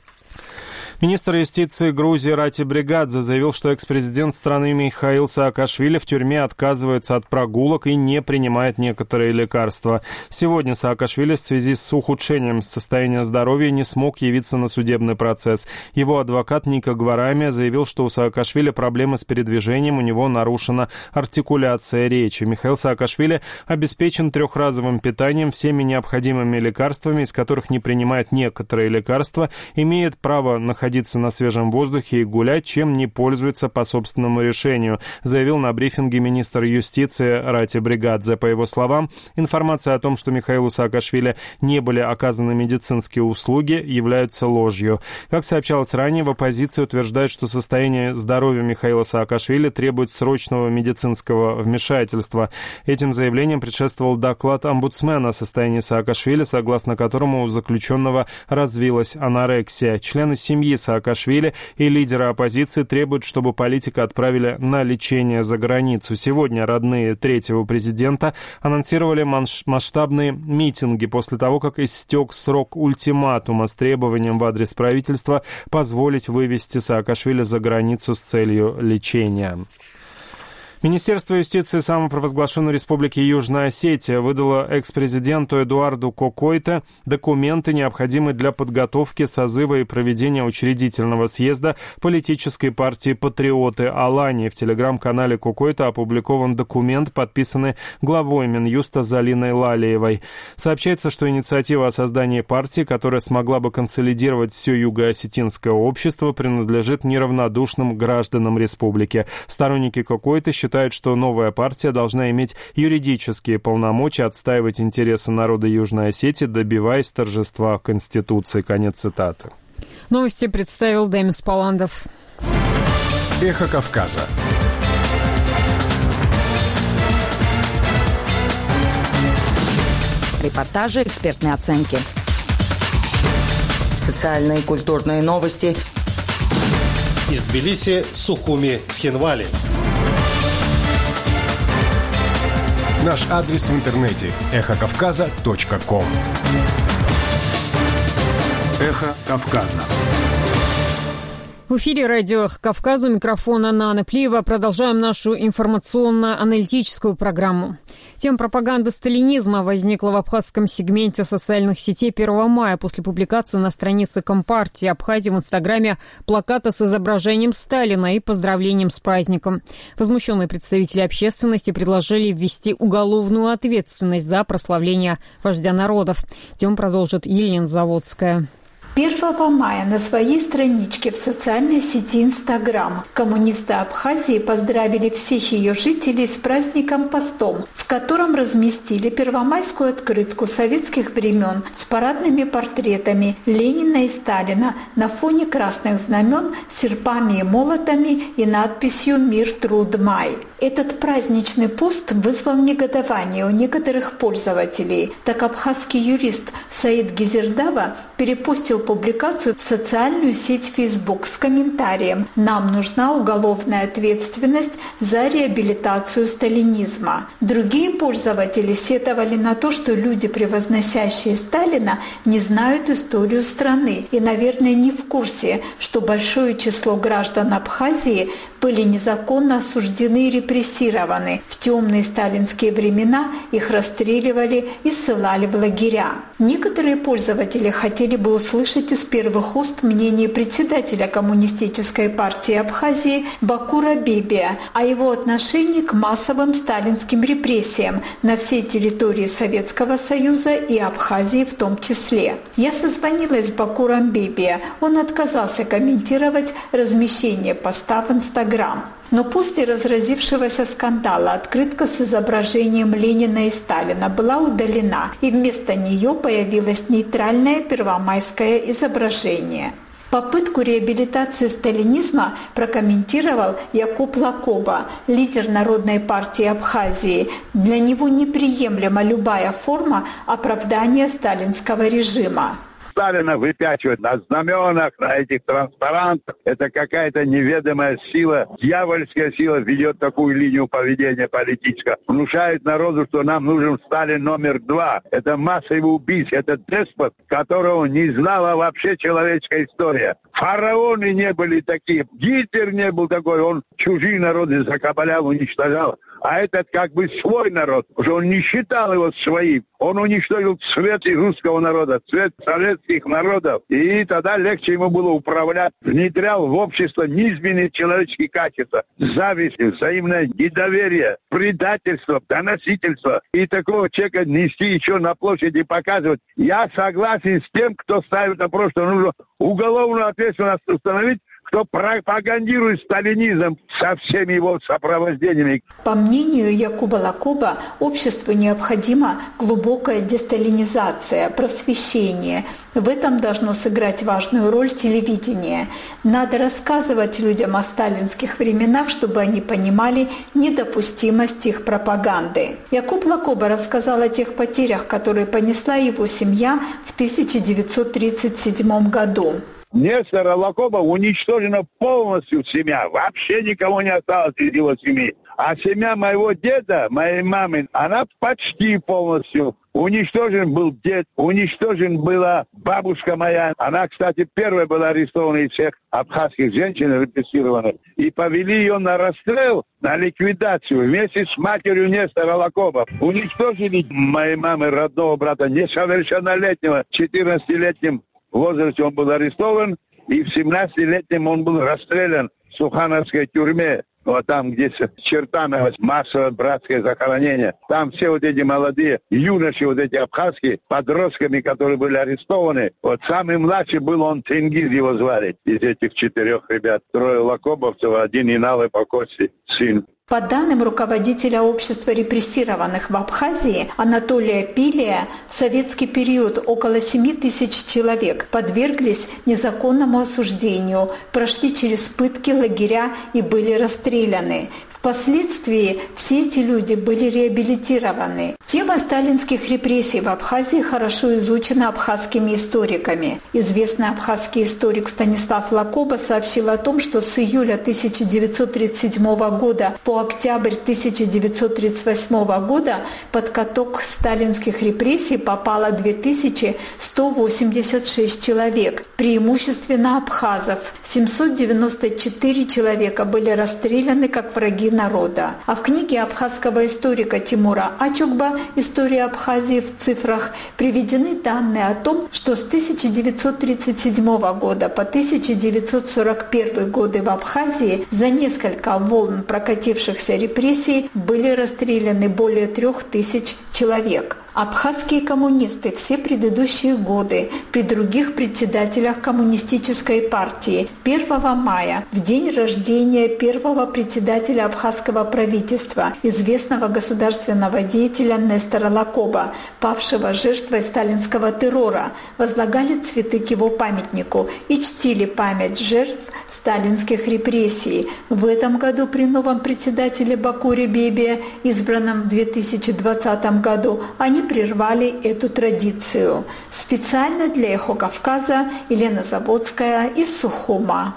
Министр юстиции Грузии Рати Бригадзе заявил, что экс-президент страны Михаил Саакашвили в тюрьме отказывается от прогулок и не принимает некоторые лекарства. Сегодня Саакашвили в связи с ухудшением состояния здоровья не смог явиться на судебный процесс. Его адвокат Ника Гварамия заявил, что у Саакашвили проблемы с передвижением, у него нарушена артикуляция речи. Михаил Саакашвили обеспечен трехразовым питанием, всеми необходимыми лекарствами, из которых не принимает некоторые лекарства, имеет право находиться на свежем воздухе и гулять, чем не пользуется по собственному решению, заявил на брифинге министр юстиции Рати Бригадзе. По его словам, информация о том, что Михаилу Саакашвили не были оказаны медицинские услуги, являются ложью. Как сообщалось ранее, в оппозиции утверждают, что состояние здоровья Михаила Саакашвили требует срочного медицинского вмешательства. Этим заявлением предшествовал доклад омбудсмена о состоянии Саакашвили, согласно которому у заключенного развилась анорексия. Члены семьи Саакашвили и лидеры оппозиции требуют, чтобы политика отправили на лечение за границу. Сегодня родные третьего президента анонсировали масштабные митинги после того, как истек срок ультиматума с требованием в адрес правительства позволить вывести Саакашвили за границу с целью лечения. Министерство юстиции самопровозглашенной Республики Южная Осетия выдало экс-президенту Эдуарду Кокойто документы, необходимые для подготовки созыва и проведения учредительного съезда политической партии «Патриоты Алании». В телеграм-канале Кокойто опубликован документ, подписанный главой Минюста Залиной Лалиевой. Сообщается, что инициатива о создании партии, которая смогла бы консолидировать все юго-осетинское общество, принадлежит неравнодушным гражданам республики. Сторонники Кокойто считают, что новая партия должна иметь юридические полномочия отстаивать интересы народа Южной Осетии, добиваясь торжества Конституции. Конец цитаты. Новости представил Демис Паландов. Эхо Кавказа. Репортажи, экспертные оценки. Социальные и культурные новости. Из Тбилиси, Сухуми, Цхинвали. Наш адрес в интернете – эхокавказа.ком. Эхо Кавказа. В эфире радио «Кавказ», у микрофона Нана Плиева. Продолжаем нашу информационно-аналитическую программу. Тема пропаганды сталинизма возникла в абхазском сегменте социальных сетей 1 мая после публикации на странице Компартии Абхазии в Инстаграме плаката с изображением Сталина и поздравлением с праздником. Возмущенные представители общественности предложили ввести уголовную ответственность за прославление вождя народов. Тему продолжит Елена Заводская. 1 мая на своей страничке в социальной сети Инстаграм коммунисты Абхазии поздравили всех ее жителей с праздником постом, в котором разместили первомайскую открытку советских времен с парадными портретами Ленина и Сталина на фоне красных знамен, серпами и молотами и надписью «Мир, труд, май». Этот праздничный пост вызвал негодование у некоторых пользователей. Так абхазский юрист Саид Гизердава перепостил публикацию в социальную сеть Facebook с комментарием «Нам нужна уголовная ответственность за реабилитацию сталинизма». Другие пользователи сетовали на то, что люди, превозносящие Сталина, не знают историю страны и, наверное, не в курсе, что большое число граждан Абхазии были незаконно осуждены и репрессированы. В темные сталинские времена их расстреливали и ссылали в лагеря. Некоторые пользователи хотели бы услышать из первых уст мнение председателя Коммунистической партии Абхазии Бакура Бебия о его отношении к массовым сталинским репрессиям на всей территории Советского Союза и Абхазии в том числе. Я созвонилась с Бакуром Бебия. Он отказался комментировать размещение поста в Инстаграм. Но после разразившегося скандала открытка с изображением Ленина и Сталина была удалена, и вместо нее появилось нейтральное первомайское изображение. Попытку реабилитации сталинизма прокомментировал Якуб Лакоба, лидер Народной партии Абхазии. Для него неприемлема любая форма оправдания сталинского режима. Сталина выпячивают на знаменах, на этих транспарантах. Это какая-то неведомая сила, дьявольская сила ведет такую линию поведения политического. Внушает народу, что нам нужен Сталин номер 2. Это массовый убийца, это деспот, которого не знала вообще человеческая история. Фараоны не были такие, Гитлер не был такой, он чужие народы закабалял, уничтожал. А этот как бы свой народ, уже он не считал его своим. Он уничтожил цвет русского народа, цвет советских народов. И тогда легче ему было управлять. Внедрял в общество низменные человеческие качества. Зависть, взаимное недоверие, предательство, доносительство. И такого человека нести еще на площади показывать. Я согласен с тем, кто ставит вопрос, что нужно уголовную ответственность установить, кто пропагандирует сталинизм со всеми его сопровождениями. По мнению Якуба Лакоба, обществу необходима глубокая десталинизация, просвещение. В этом должно сыграть важную роль телевидение. Надо рассказывать людям о сталинских временах, чтобы они понимали недопустимость их пропаганды. Якуб Лакоба рассказал о тех потерях, которые понесла его семья в 1937 году. Нестора Лакоба уничтожена полностью семья. Вообще никого не осталось из его семьи. А семья моего деда, моей мамы, она почти полностью. Уничтожен был дед, уничтожен была бабушка моя. Она, кстати, первая была арестована из всех абхазских женщин, репрессированных. И повели ее на расстрел, на ликвидацию вместе с матерью Нестора Лакоба. Уничтожили моей мамы родного брата, несовершеннолетнего, 14-летним в возрасте он был арестован, и в 17-летнем он был расстрелян в Сухановской тюрьме. Вот там, где Чертаново, массовое братское захоронение. Там все вот эти молодые юноши, вот эти абхазские, подростками, которые были арестованы. Вот самый младший был он, Тенгиз его звали. Из этих 4 ребят. 3 лакобовцев, 1 Иналы по кости, сын. По данным руководителя общества репрессированных в Абхазии Анатолия Пилия, в советский период около 7 тысяч человек подверглись незаконному осуждению, прошли через пытки, лагеря и были расстреляны. В Впоследствии все эти люди были реабилитированы. Тема сталинских репрессий в Абхазии хорошо изучена абхазскими историками. Известный абхазский историк Станислав Лакоба сообщил о том, что с июля 1937 года по октябрь 1938 года под каток сталинских репрессий попало 2186 человек, преимущественно абхазов. 794 человека были расстреляны как враги народа. А в книге абхазского историка Тимура Ачукба «История Абхазии в цифрах» приведены данные о том, что с 1937 года по 1941 годы в Абхазии за несколько волн прокатившихся репрессий были расстреляны более 3000 человек. Абхазские коммунисты все предыдущие годы при других председателях коммунистической партии 1 мая, в день рождения первого председателя абхазского правительства, известного государственного деятеля Нестора Лакоба, павшего жертвой сталинского террора, возлагали цветы к его памятнику и чтили память жертв сталинских репрессий. В этом году при новом председателе Бакуре Бебе, избранном в 2020 году, они прервали эту традицию. Специально для «Эхо Кавказа» Елена Заводская из Сухума.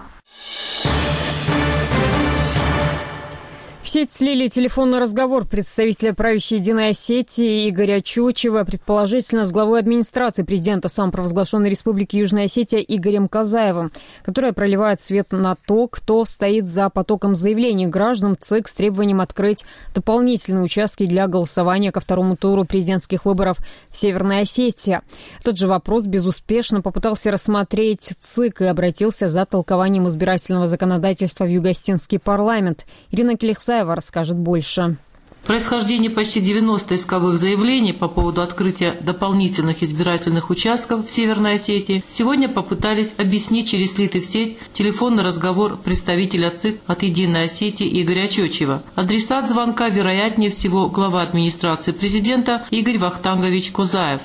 В сеть слили телефонный разговор представителя правящей Единой Осетии Игоря Чочева, предположительно с главой администрации президента самопровозглашенной Республики Южная Осетия Игорем Казаевым, которая проливает свет на то, кто стоит за потоком заявлений граждан ЦИК с требованием открыть дополнительные участки для голосования ко второму туру президентских выборов в Северной Осетии. Тот же вопрос безуспешно попытался рассмотреть ЦИК и обратился за толкованием избирательного законодательства в Юго-Осетинский парламент. Ирина Келихсаева расскажет больше. Происхождение почти 90 исковых заявлений по поводу открытия дополнительных избирательных участков в Северной Осетии сегодня попытались объяснить через слитый в сеть телефонный разговор представителя ЦИК от Единой Осетии Игоря Чочева. Адресат звонка, вероятнее всего, глава администрации президента Игорь Вахтангович Козаев.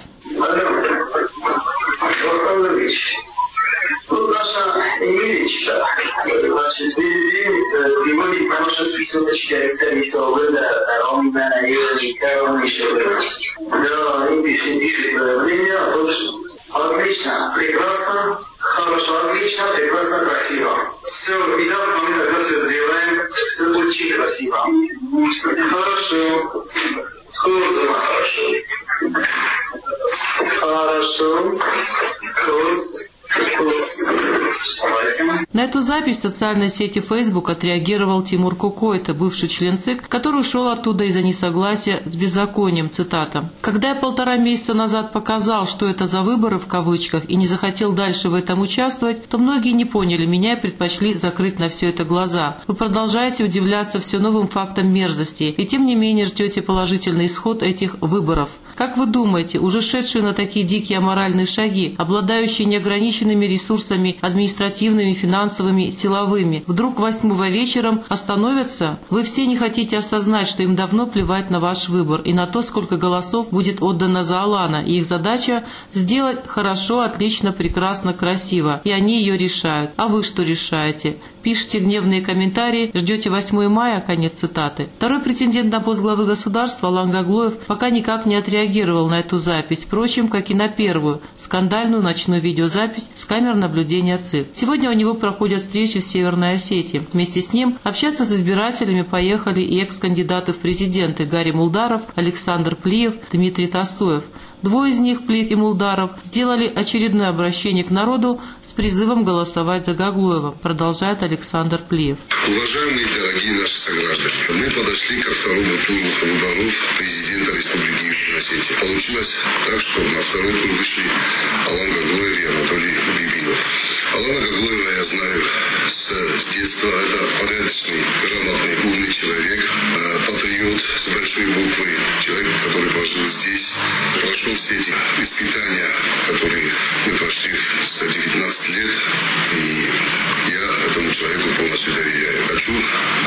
Тут наша Емелечка, значит, весь день приводит на наши списочки комиссия ОВД, он еще да, и пишет заявление, отлично, прекрасно, хорошо, отлично, прекрасно, красиво. Все, и завтра мы тогда все сделаем, все очень красиво. Хорошо, хорошо. На эту запись в социальной сети Facebook отреагировал Тимур Кокойто, бывший член ЦИК, который ушел оттуда из-за несогласия с беззаконием, цитата. «Когда я 1,5 месяца назад показал, что это за выборы в кавычках, и не захотел дальше в этом участвовать, то многие не поняли меня и предпочли закрыть на все это глаза. Вы продолжаете удивляться все новым фактам мерзости, и тем не менее ждете положительный исход этих выборов. Как вы думаете, уже шедшие на такие дикие аморальные шаги, обладающие неограниченными ресурсами административными, финансовыми, силовыми, вдруг 8-го вечером остановятся? Вы все не хотите осознать, что им давно плевать на ваш выбор и на то, сколько голосов будет отдано за Алана, и их задача – сделать хорошо, отлично, прекрасно, красиво, и они ее решают. А вы что решаете? Пишите гневные комментарии, ждете 8 мая, конец цитаты». Второй претендент на пост главы государства Алан Гаглоев пока никак не отреагировал на эту запись, впрочем, как и на первую, скандальную ночную видеозапись с камер наблюдения ЦИК. Сегодня у него проходят встречи в Северной Осетии. Вместе с ним общаться с избирателями поехали и экс-кандидаты в президенты Гарри Мулдаров, Александр Плиев, Дмитрий Тасоев. Двое из них, Плиев и Мулдаров, сделали очередное обращение к народу с призывом голосовать за Гаглоева, продолжает Александр Плиев. Уважаемые и дорогие наши сограждане, мы подошли ко второму туру выборов президента Республики Южная Осетия. Получилось так, что на второй тур вышли Алан Гаглоев и Анатолий Бибинов. Алана Гаглоева я знаю с детства. Это порядочный, грамотный, умный человек, патриот с большой буквы, человек, который прожил здесь, прошел все эти испытания, которые мы прошли за 19 лет, и я этому человеку полностью доверяю. Хочу обратиться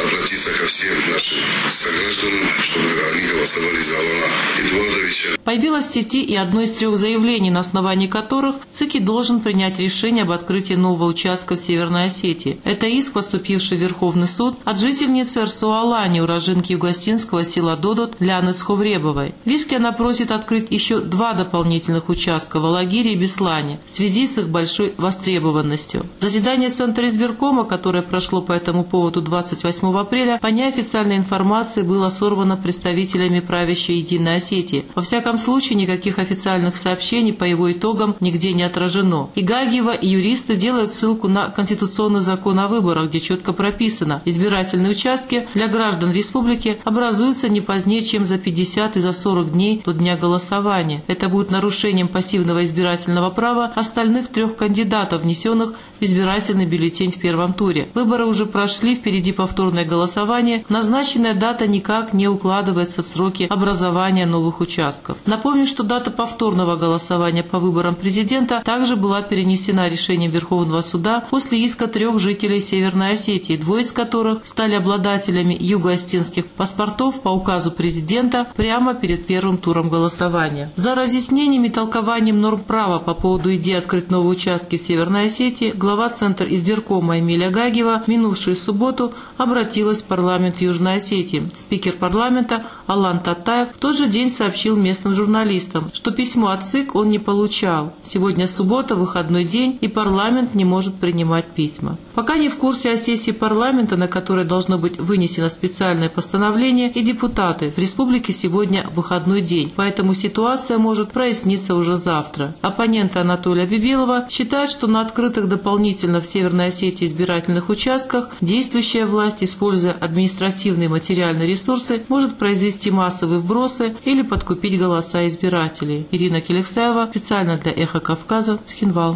обратиться ко всем нашим согражданам, чтобы они голосовали за Алана Эдуардовича. Появилось в сети и одно из 3 заявлений, на основании которых ЦИКИ должен принять решение об открытии нового участка в Северной Осетии. Это иск, поступивший в Верховный суд от жительницы Арсу-Алани, уроженки югостинского села Додот Ляны Сховребовой. В иске она просит открыть еще 2 дополнительных участка в Алагире и Беслане в связи с их большой востребованностью. Заседание Центра избиркома, которое прошло по этому поводу 28 апреля, по неофициальной информации было сорвано представителями правящей Единой Осетии. Во всяком случае, никаких официальных сообщений по его итогам нигде не отражено. И Гагиева, и юристы делают ссылку на Конституционный закон о выборах, где четко прописано: избирательные участки для граждан республики образуются не позднее, чем за 50 и за 40 дней до дня голосования. Это будет нарушением пассивного избирательного права остальных 3 кандидатов, внесенных в избирательный бюллетень в первом туре. Выборы уже прошли, впереди повторное голосование. Назначенная дата никак не укладывается в сроки образования новых участков. Напомню, что дата повторного голосования по выборам президента также была перенесена решением Верховного суда после иска 3 жителей Северной Осетии, 2 из которых стали обладателями юго-осетинских паспортов по указу президента прямо перед первым туром голосования. За разъяснением и толкованием норм права по поводу идеи открыть новые участки в Северной Осетии глава Центра избиркома Эмилия Гагиева в минувшую субботу обратилась в парламент Южной Осетии. Спикер парламента Алан Татаев в тот же день сообщил местным журналистам, что письмо от ЦИК он не получал. Сегодня суббота, выходной день, и парламент не может принимать письма. Пока не в курсе о сессии парламента, на которой должно быть вынесено специальное постановление, и депутаты. В республике сегодня выходной день, поэтому ситуация может проясниться уже завтра. Оппоненты Анатолия Бибилова считают, что на открытых дополнительно в Северной Осетии избирательных участках действующая власть, используя административные и материальные ресурсы, может произвести массовые вбросы или подкупить голоса избирателей. Ирина Келексаева, специально для «Эхо Кавказа», Цхинвал.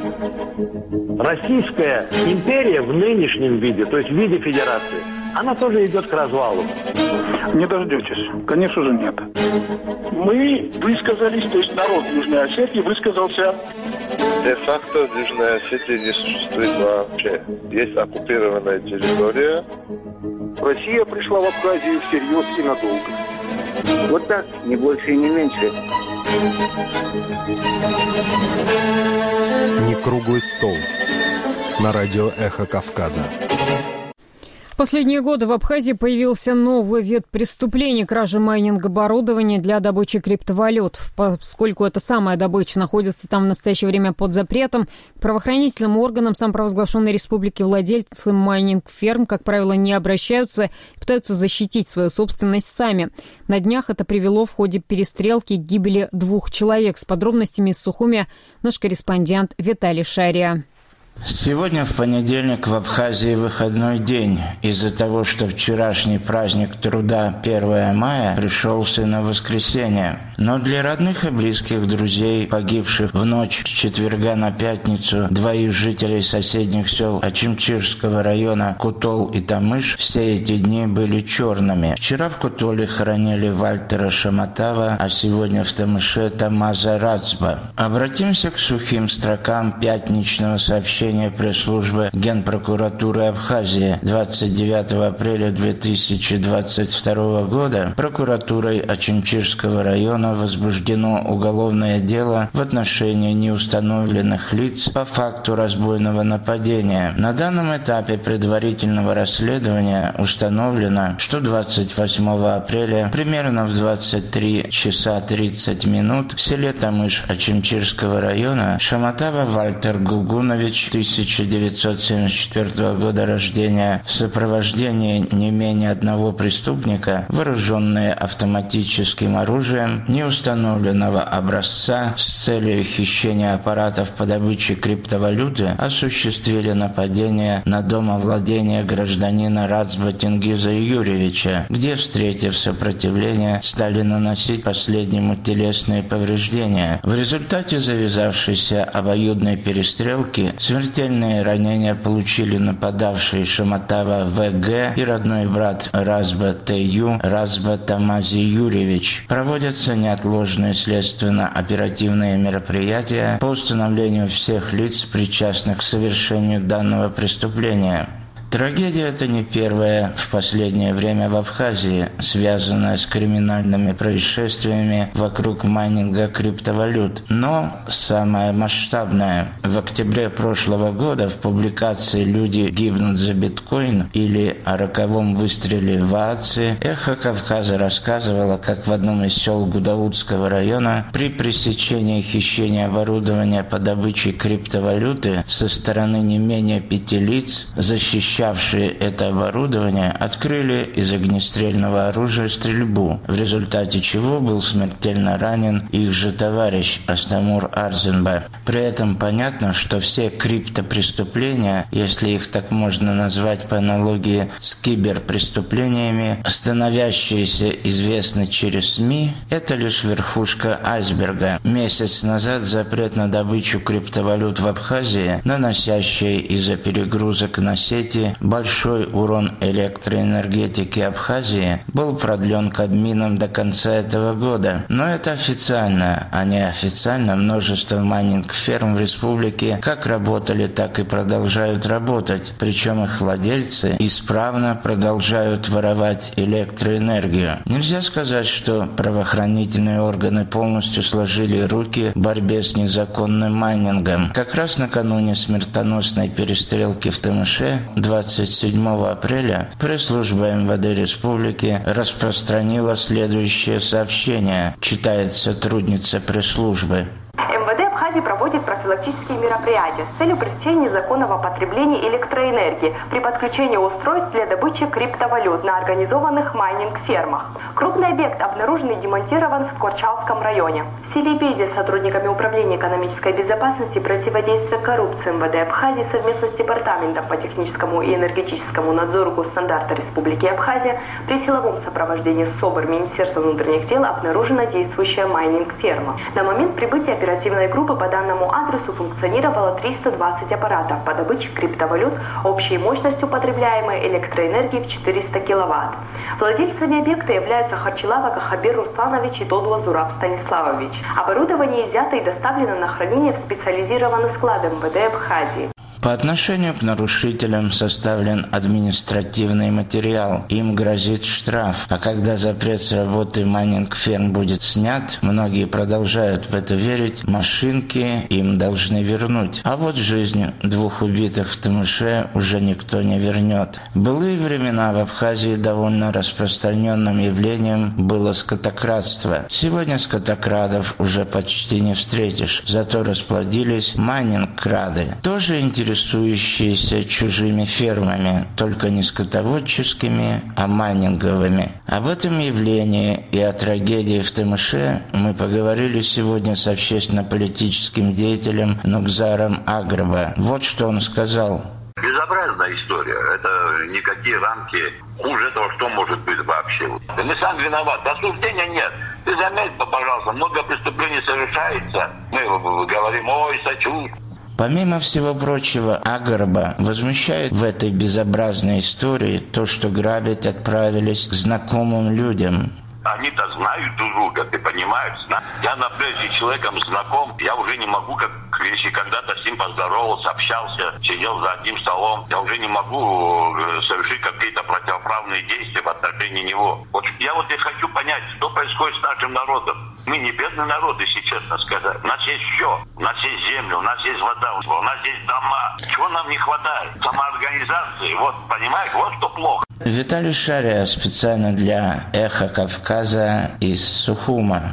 Российская империя в нынешнем виде, то есть в виде федерации, она тоже идет к развалу. Не дождетесь. Конечно же, нет. Мы высказались, то есть народ Южной Осетии высказался. Де-факто в Южной Осетии не существует вообще. Есть оккупированная территория. Россия пришла в Абхазию всерьез и надолго. Вот так, не больше и не меньше. Не круглый стол. На радио «Эхо Кавказа». В последние годы в Абхазии появился новый вид преступления – кражи майнинг-оборудования для добычи криптовалют. Поскольку эта самая добыча находится там в настоящее время под запретом, к правоохранительным органам самопровозглашенной республики владельцы майнинг-ферм, как правило, не обращаются и пытаются защитить свою собственность сами. На днях это привело в ходе перестрелки к гибели 2 человек. С подробностями из Сухуми наш корреспондент Виталий Шария. Сегодня в понедельник в Абхазии выходной день из-за того, что вчерашний праздник труда 1 мая пришелся на воскресенье. Но для родных и близких друзей, погибших в ночь с четверга на пятницу, 2 жителей соседних сел Ачимчирского района Кутол и Тамыш, все эти дни были черными. Вчера в Кутоле хоронили Вальтера Шаматава, а сегодня в Тамыше Тамаза Рацба. Обратимся к сухим строкам пятничного сообщения пресс-службы Генпрокуратуры Абхазии 29 апреля 2022 года прокуратурой Ачимчирского района возбуждено уголовное дело в отношении неустановленных лиц по факту разбойного нападения. На данном этапе предварительного расследования установлено, что 28 апреля примерно в 23 часа 30 минут в селе Тамыш Ачимчирского района Шаматава Вальтер Гугунович 1974 года рождения в сопровождении не менее одного преступника, вооруженные автоматическим оружием неустановленного образца с целью хищения аппаратов по добыче криптовалюты, осуществили нападение на домовладение гражданина Рацба Тенгиза Юрьевича, где, встретив сопротивление, стали наносить последнему телесные повреждения. В результате завязавшейся обоюдной перестрелки смертельные ранения получили нападавшие Шаматава В.Г. и родной брат Разба Т.Ю. Разба Тамази Юрьевич. Проводятся неотложные следственно-оперативные мероприятия по установлению всех лиц, причастных к совершению данного преступления. Трагедия эта не первая в последнее время в Абхазии, связанная с криминальными происшествиями вокруг майнинга криптовалют. Но самая масштабная. В октябре прошлого года в публикации «Люди гибнут за биткоин» или о роковом выстреле в Ааце «Эхо Кавказа» рассказывало, как в одном из сел Гудаутского района при пресечении хищения оборудования по добыче криптовалюты со стороны не менее 5 лиц, защищавшие это оборудование, открыли из огнестрельного оружия стрельбу, в результате чего был смертельно ранен их же товарищ Астамур Арзенба. При этом понятно, что все криптопреступления, если их так можно назвать по аналогии с киберпреступлениями, становящиеся известны через СМИ, это лишь верхушка айсберга. Месяц назад запрет на добычу криптовалют в Абхазии, наносящий из-за перегрузок на сети большой урон электроэнергетике Абхазии, был продлен Кабмином до конца этого года. Но это официально, а неофициально множество майнинг-ферм в республике как работали, так и продолжают работать. Причем их владельцы исправно продолжают воровать электроэнергию. Нельзя сказать, что правоохранительные органы полностью сложили руки в борьбе с незаконным майнингом. Как раз накануне смертоносной перестрелки в Тымыше 27 апреля пресс-служба МВД Республики распространила следующее сообщение, читает сотрудница пресс-службы. МВД Абхазии проводит профилактические мероприятия с целью пресечения незаконного потребления электроэнергии при подключении устройств для добычи криптовалют на организованных майнинг-фермах. Крупный объект обнаружен и демонтирован в Ткорчалском районе. В Селебеде сотрудниками Управления экономической безопасности и противодействия коррупции МВД Абхазии совместно с Департаментом по техническому и энергетическому надзору Госстандарта Республики Абхазия при силовом сопровождении СОБР Министерства внутренних дел обнаружена действующая майнинг-ферма. На момент прибытия оперативной группы по данному адресу функционировало 320 аппаратов по добыче криптовалют общей мощностью потребляемой электроэнергии в 400 киловатт. Владельцами объекта являются Харчилава Кахабир Русланович и Тодуа Зураб Станиславович. Оборудование изъято и доставлено на хранение в специализированный склад МВД Абхазии. По отношению к нарушителям составлен административный материал. Им грозит штраф. А когда запрет с работы майнинг-ферм будет снят, многие продолжают в это верить, машинки им должны вернуть. А вот жизнь 2 убитых в Тымыше уже никто не вернет. В былые времена в Абхазии довольно распространенным явлением было скотокрадство. Сегодня скотокрадов уже почти не встретишь, зато расплодились майнинг-крады. Тоже интересующиеся чужими фермами, только не скотоводческими, а майнинговыми. Об этом явлении и о трагедии в Тымыше мы поговорили сегодня с общественно-политическим деятелем Нукзаром Аграба. Вот что он сказал. Безобразная история. Это никакие рамки. Хуже этого что может быть вообще? Да мы сам виноват. Осуждения нет. Ты заметь, пожалуйста, много преступлений совершается. Мы говорим, ой, сочувствуем. Помимо всего прочего, Агарба возмущает в этой безобразной истории то, что грабить отправились к знакомым людям. Они-то знают друг друга, ты понимаешь? Я, например, с человеком знаком, я уже не могу, как если когда-то с ним поздоровался, общался, сидел за одним столом, я уже не могу совершить какие-то противоправные действия в отношении него. Вот я и хочу понять, что происходит с нашим народом. Мы не бедный народ, если честно сказать. У нас есть все. У нас есть земля, у нас есть вода, у нас есть дома. Чего нам не хватает? Самоорганизации. Вот, понимаешь, вот что плохо. Виталий Шария специально для «Эхо Кавказа» из Сухума.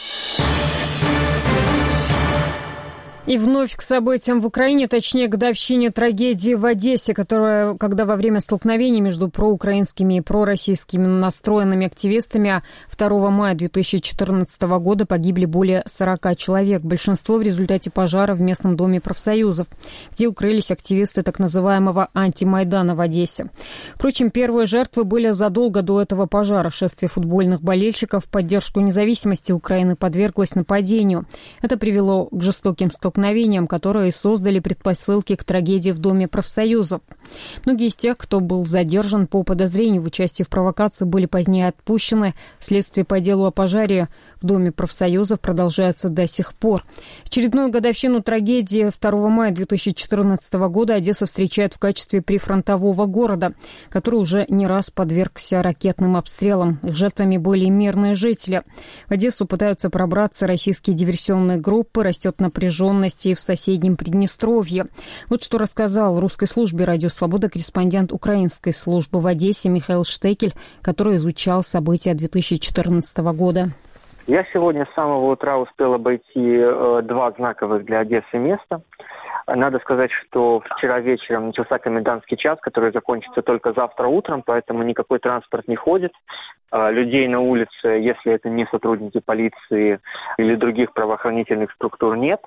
И вновь к событиям в Украине, точнее, к годовщине трагедии в Одессе, когда во время столкновений между проукраинскими и пророссийскими настроенными активистами 2 мая 2014 года погибли более 40 человек. Большинство в результате пожара в местном доме профсоюзов, где укрылись активисты так называемого антимайдана в Одессе. Впрочем, первые жертвы были задолго до этого пожара. Шествие футбольных болельщиков в поддержку независимости Украины подверглось нападению. Это привело к жестоким столкновениям, которые создали предпосылки к трагедии в Доме профсоюзов. Многие из тех, кто был задержан по подозрению в участии в провокации, были позднее отпущены. Следствие по делу о пожаре в Доме профсоюзов продолжается до сих пор. Очередную годовщину трагедии 2 мая 2014 года Одесса встречает в качестве прифронтового города, который уже не раз подвергся ракетным обстрелам. Их жертвами были мирные жители. В Одессу пытаются пробраться российские диверсионные группы, растет напряженность и в соседнем Приднестровье. Вот что рассказал русской службе «Радио Свобода» корреспондент украинской службы в Одессе Михаил Штекель, который изучал события 2014 года. Я сегодня с самого утра успел обойти 2 знаковых для Одессы места. Надо сказать, что вчера вечером начался комендантский час, который закончится только завтра утром, поэтому никакой транспорт не ходит. Людей на улице, если это не сотрудники полиции или других правоохранительных структур, нет.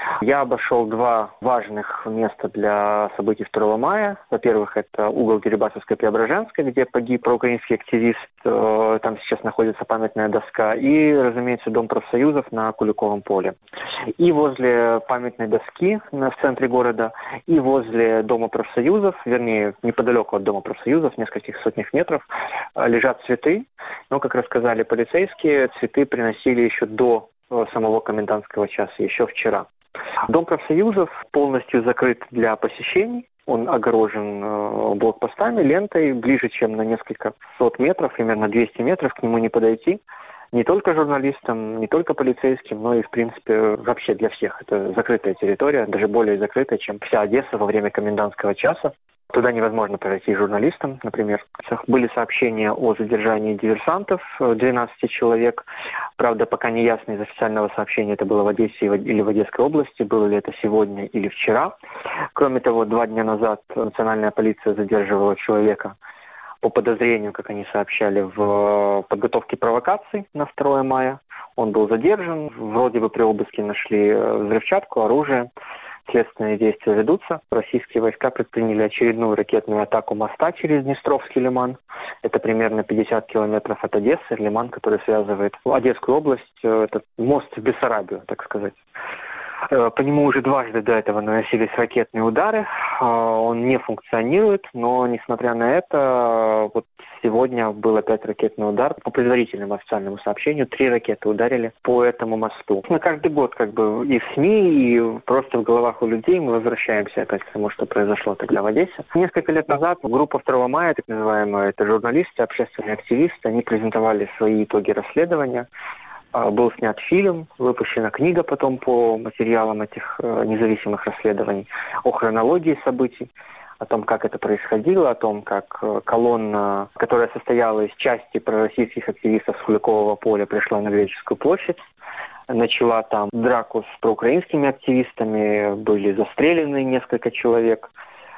Я обошел 2 важных места для событий 2 мая. Во-первых, это угол Дерибасовской-Преображенской, где погиб проукраинский активист. Там сейчас находится памятная доска. И, разумеется, Дом профсоюзов на Куликовом поле. И возле памятной доски в центре города, и возле Дома профсоюзов, вернее, неподалеку от Дома профсоюзов, в нескольких сотнях метров, лежат цветы. Но, как рассказали полицейские, цветы приносили еще до самого комендантского часа, еще вчера. Дом профсоюзов полностью закрыт для посещений. Он огорожен блокпостами, лентой, ближе, чем на несколько сот метров, примерно 200 метров, к нему не подойти. Не только журналистам, не только полицейским, но и, в принципе, вообще для всех. Это закрытая территория, даже более закрытая, чем вся Одесса во время комендантского часа. Туда невозможно пройти журналистам, например. Были сообщения о задержании диверсантов, 12 человек. Правда, пока не ясно из официального сообщения, это было в Одессе или в Одесской области, было ли это сегодня или вчера. Кроме того, 2 дня назад национальная полиция задерживала человека по подозрению, как они сообщали, в подготовке провокаций на 2 мая. Он был задержан, вроде бы при обыске нашли взрывчатку, оружие. Следственные действия ведутся. Российские войска предприняли очередную ракетную атаку моста через Днестровский лиман. Это примерно 50 километров от Одессы. Лиман, который связывает Одесскую область, это мост в Бессарабию, так сказать. По нему уже дважды до этого наносились ракетные удары. Он не функционирует, но, несмотря на это, вот сегодня был опять ракетный удар. По предварительному официальному сообщению, 3 ракеты ударили по этому мосту. На каждый год и в СМИ, и просто в головах у людей мы возвращаемся опять к тому, что произошло тогда в Одессе. Несколько лет назад группа 2 мая, так называемая, это журналисты, общественные активисты, они презентовали свои итоги расследования. Был снят фильм, выпущена книга потом по материалам этих независимых расследований о хронологии событий, о том, как это происходило, о том, как колонна, которая состояла из части пророссийских активистов с Куликового поля, пришла на Греческую площадь, начала там драку с проукраинскими активистами, были застрелены несколько человек,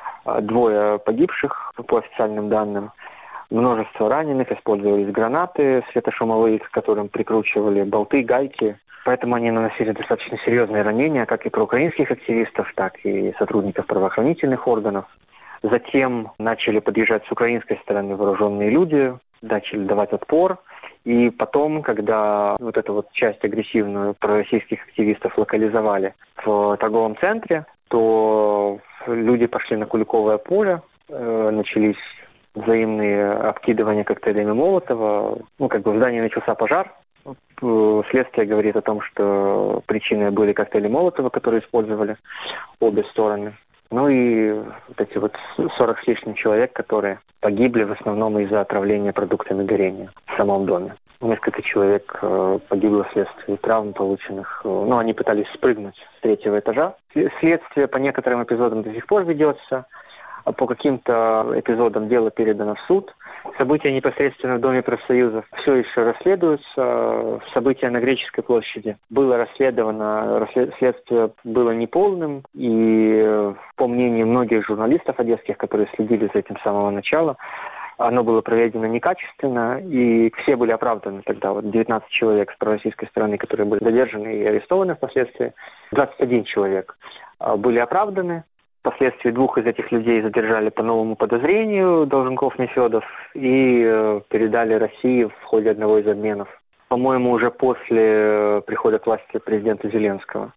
2 погибших по официальным данным. Множество раненых, использовались гранаты светошумовые, к которым прикручивали болты, гайки. Поэтому они наносили достаточно серьезные ранения, как и проукраинских активистов, так и сотрудников правоохранительных органов. Затем начали подъезжать с украинской стороны вооруженные люди, начали давать отпор. И потом, когда вот эту вот часть агрессивную пророссийских активистов локализовали в торговом центре, то люди пошли на Куликовое поле, начались взаимные обкидывания коктейлями Молотова. В здании начался пожар. Следствие говорит о том, что причиной были коктейли Молотова, которые использовали обе стороны. И вот эти 40 с лишним человек, которые погибли в основном из-за отравления продуктами горения в самом доме. Несколько человек погибло вследствие травм, полученных. Они пытались спрыгнуть с 3-го этажа. Следствие по некоторым эпизодам до сих пор ведется. По каким-то эпизодам дело передано в суд. События непосредственно в Доме профсоюзов все еще расследуются. События на Греческой площади было расследовано, следствие было неполным. И по мнению многих журналистов одесских, которые следили за этим с самого начала, оно было проведено некачественно, и все были оправданы тогда. 19 человек с пророссийской стороны, которые были задержаны и арестованы впоследствии, 21 человек были оправданы. Впоследствии 2 из этих людей задержали по новому подозрению, Долженков-Нефедов, и передали России в ходе одного из обменов. По-моему, уже после прихода к власти президента Зеленского.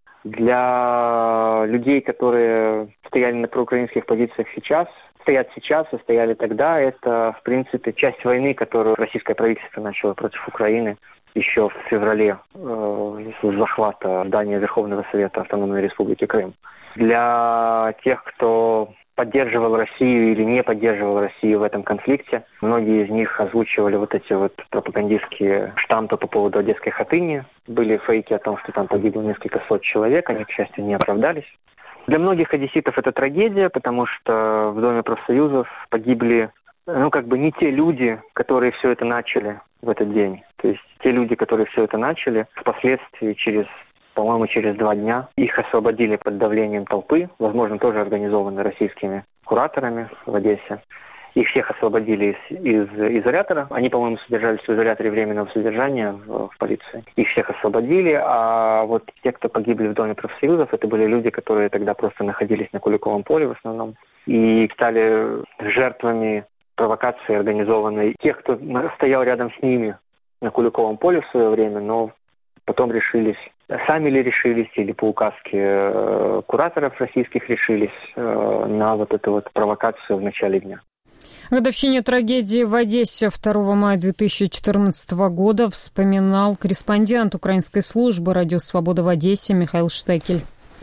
Для людей, которые стояли на проукраинских позициях стоят сейчас и стояли тогда, это, в принципе, часть войны, которую российское правительство начало против Украины еще в феврале захвата здания Верховного Совета Автономной Республики Крым. Для тех, кто поддерживал Россию или не поддерживал Россию в этом конфликте, многие из них озвучивали вот эти вот пропагандистские штампы по поводу Одесской Хатыни. Были фейки о том, что там погибло несколько сот человек, они, к счастью, не оправдались. Для многих одесситов это трагедия, потому что в Доме профсоюзов погибли, не те люди, которые все это начали в этот день. То есть те люди, которые все это начали, впоследствии через 2 дня их освободили под давлением толпы, возможно, тоже организованной российскими кураторами в Одессе. Их всех освободили из изолятора. Они, по-моему, содержались в изоляторе временного содержания в полиции. Их всех освободили, а вот те, кто погибли в Доме профсоюзов, это были люди, которые тогда просто находились на Куликовом поле в основном и стали жертвами провокации, организованной тех, кто стоял рядом с ними на Куликовом поле в свое время, но потом решились, сами ли решились, или по указке кураторов российских решились на вот эту вот провокацию в начале дня. О годовщине трагедии в Одессе 2 мая 2014 года вспоминал корреспондент украинской службы «Радио Свобода» в Одессе Михаил Штекель.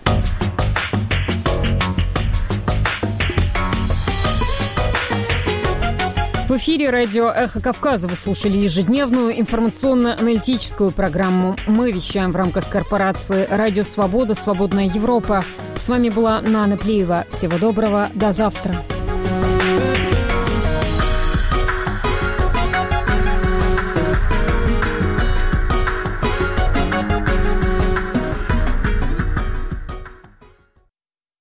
В эфире радио «Эхо Кавказа» вы слушали ежедневную информационно-аналитическую программу. Мы вещаем в рамках корпорации «Радио Свобода. Свободная Европа». С вами была Нана Плиева. Всего доброго. До завтра.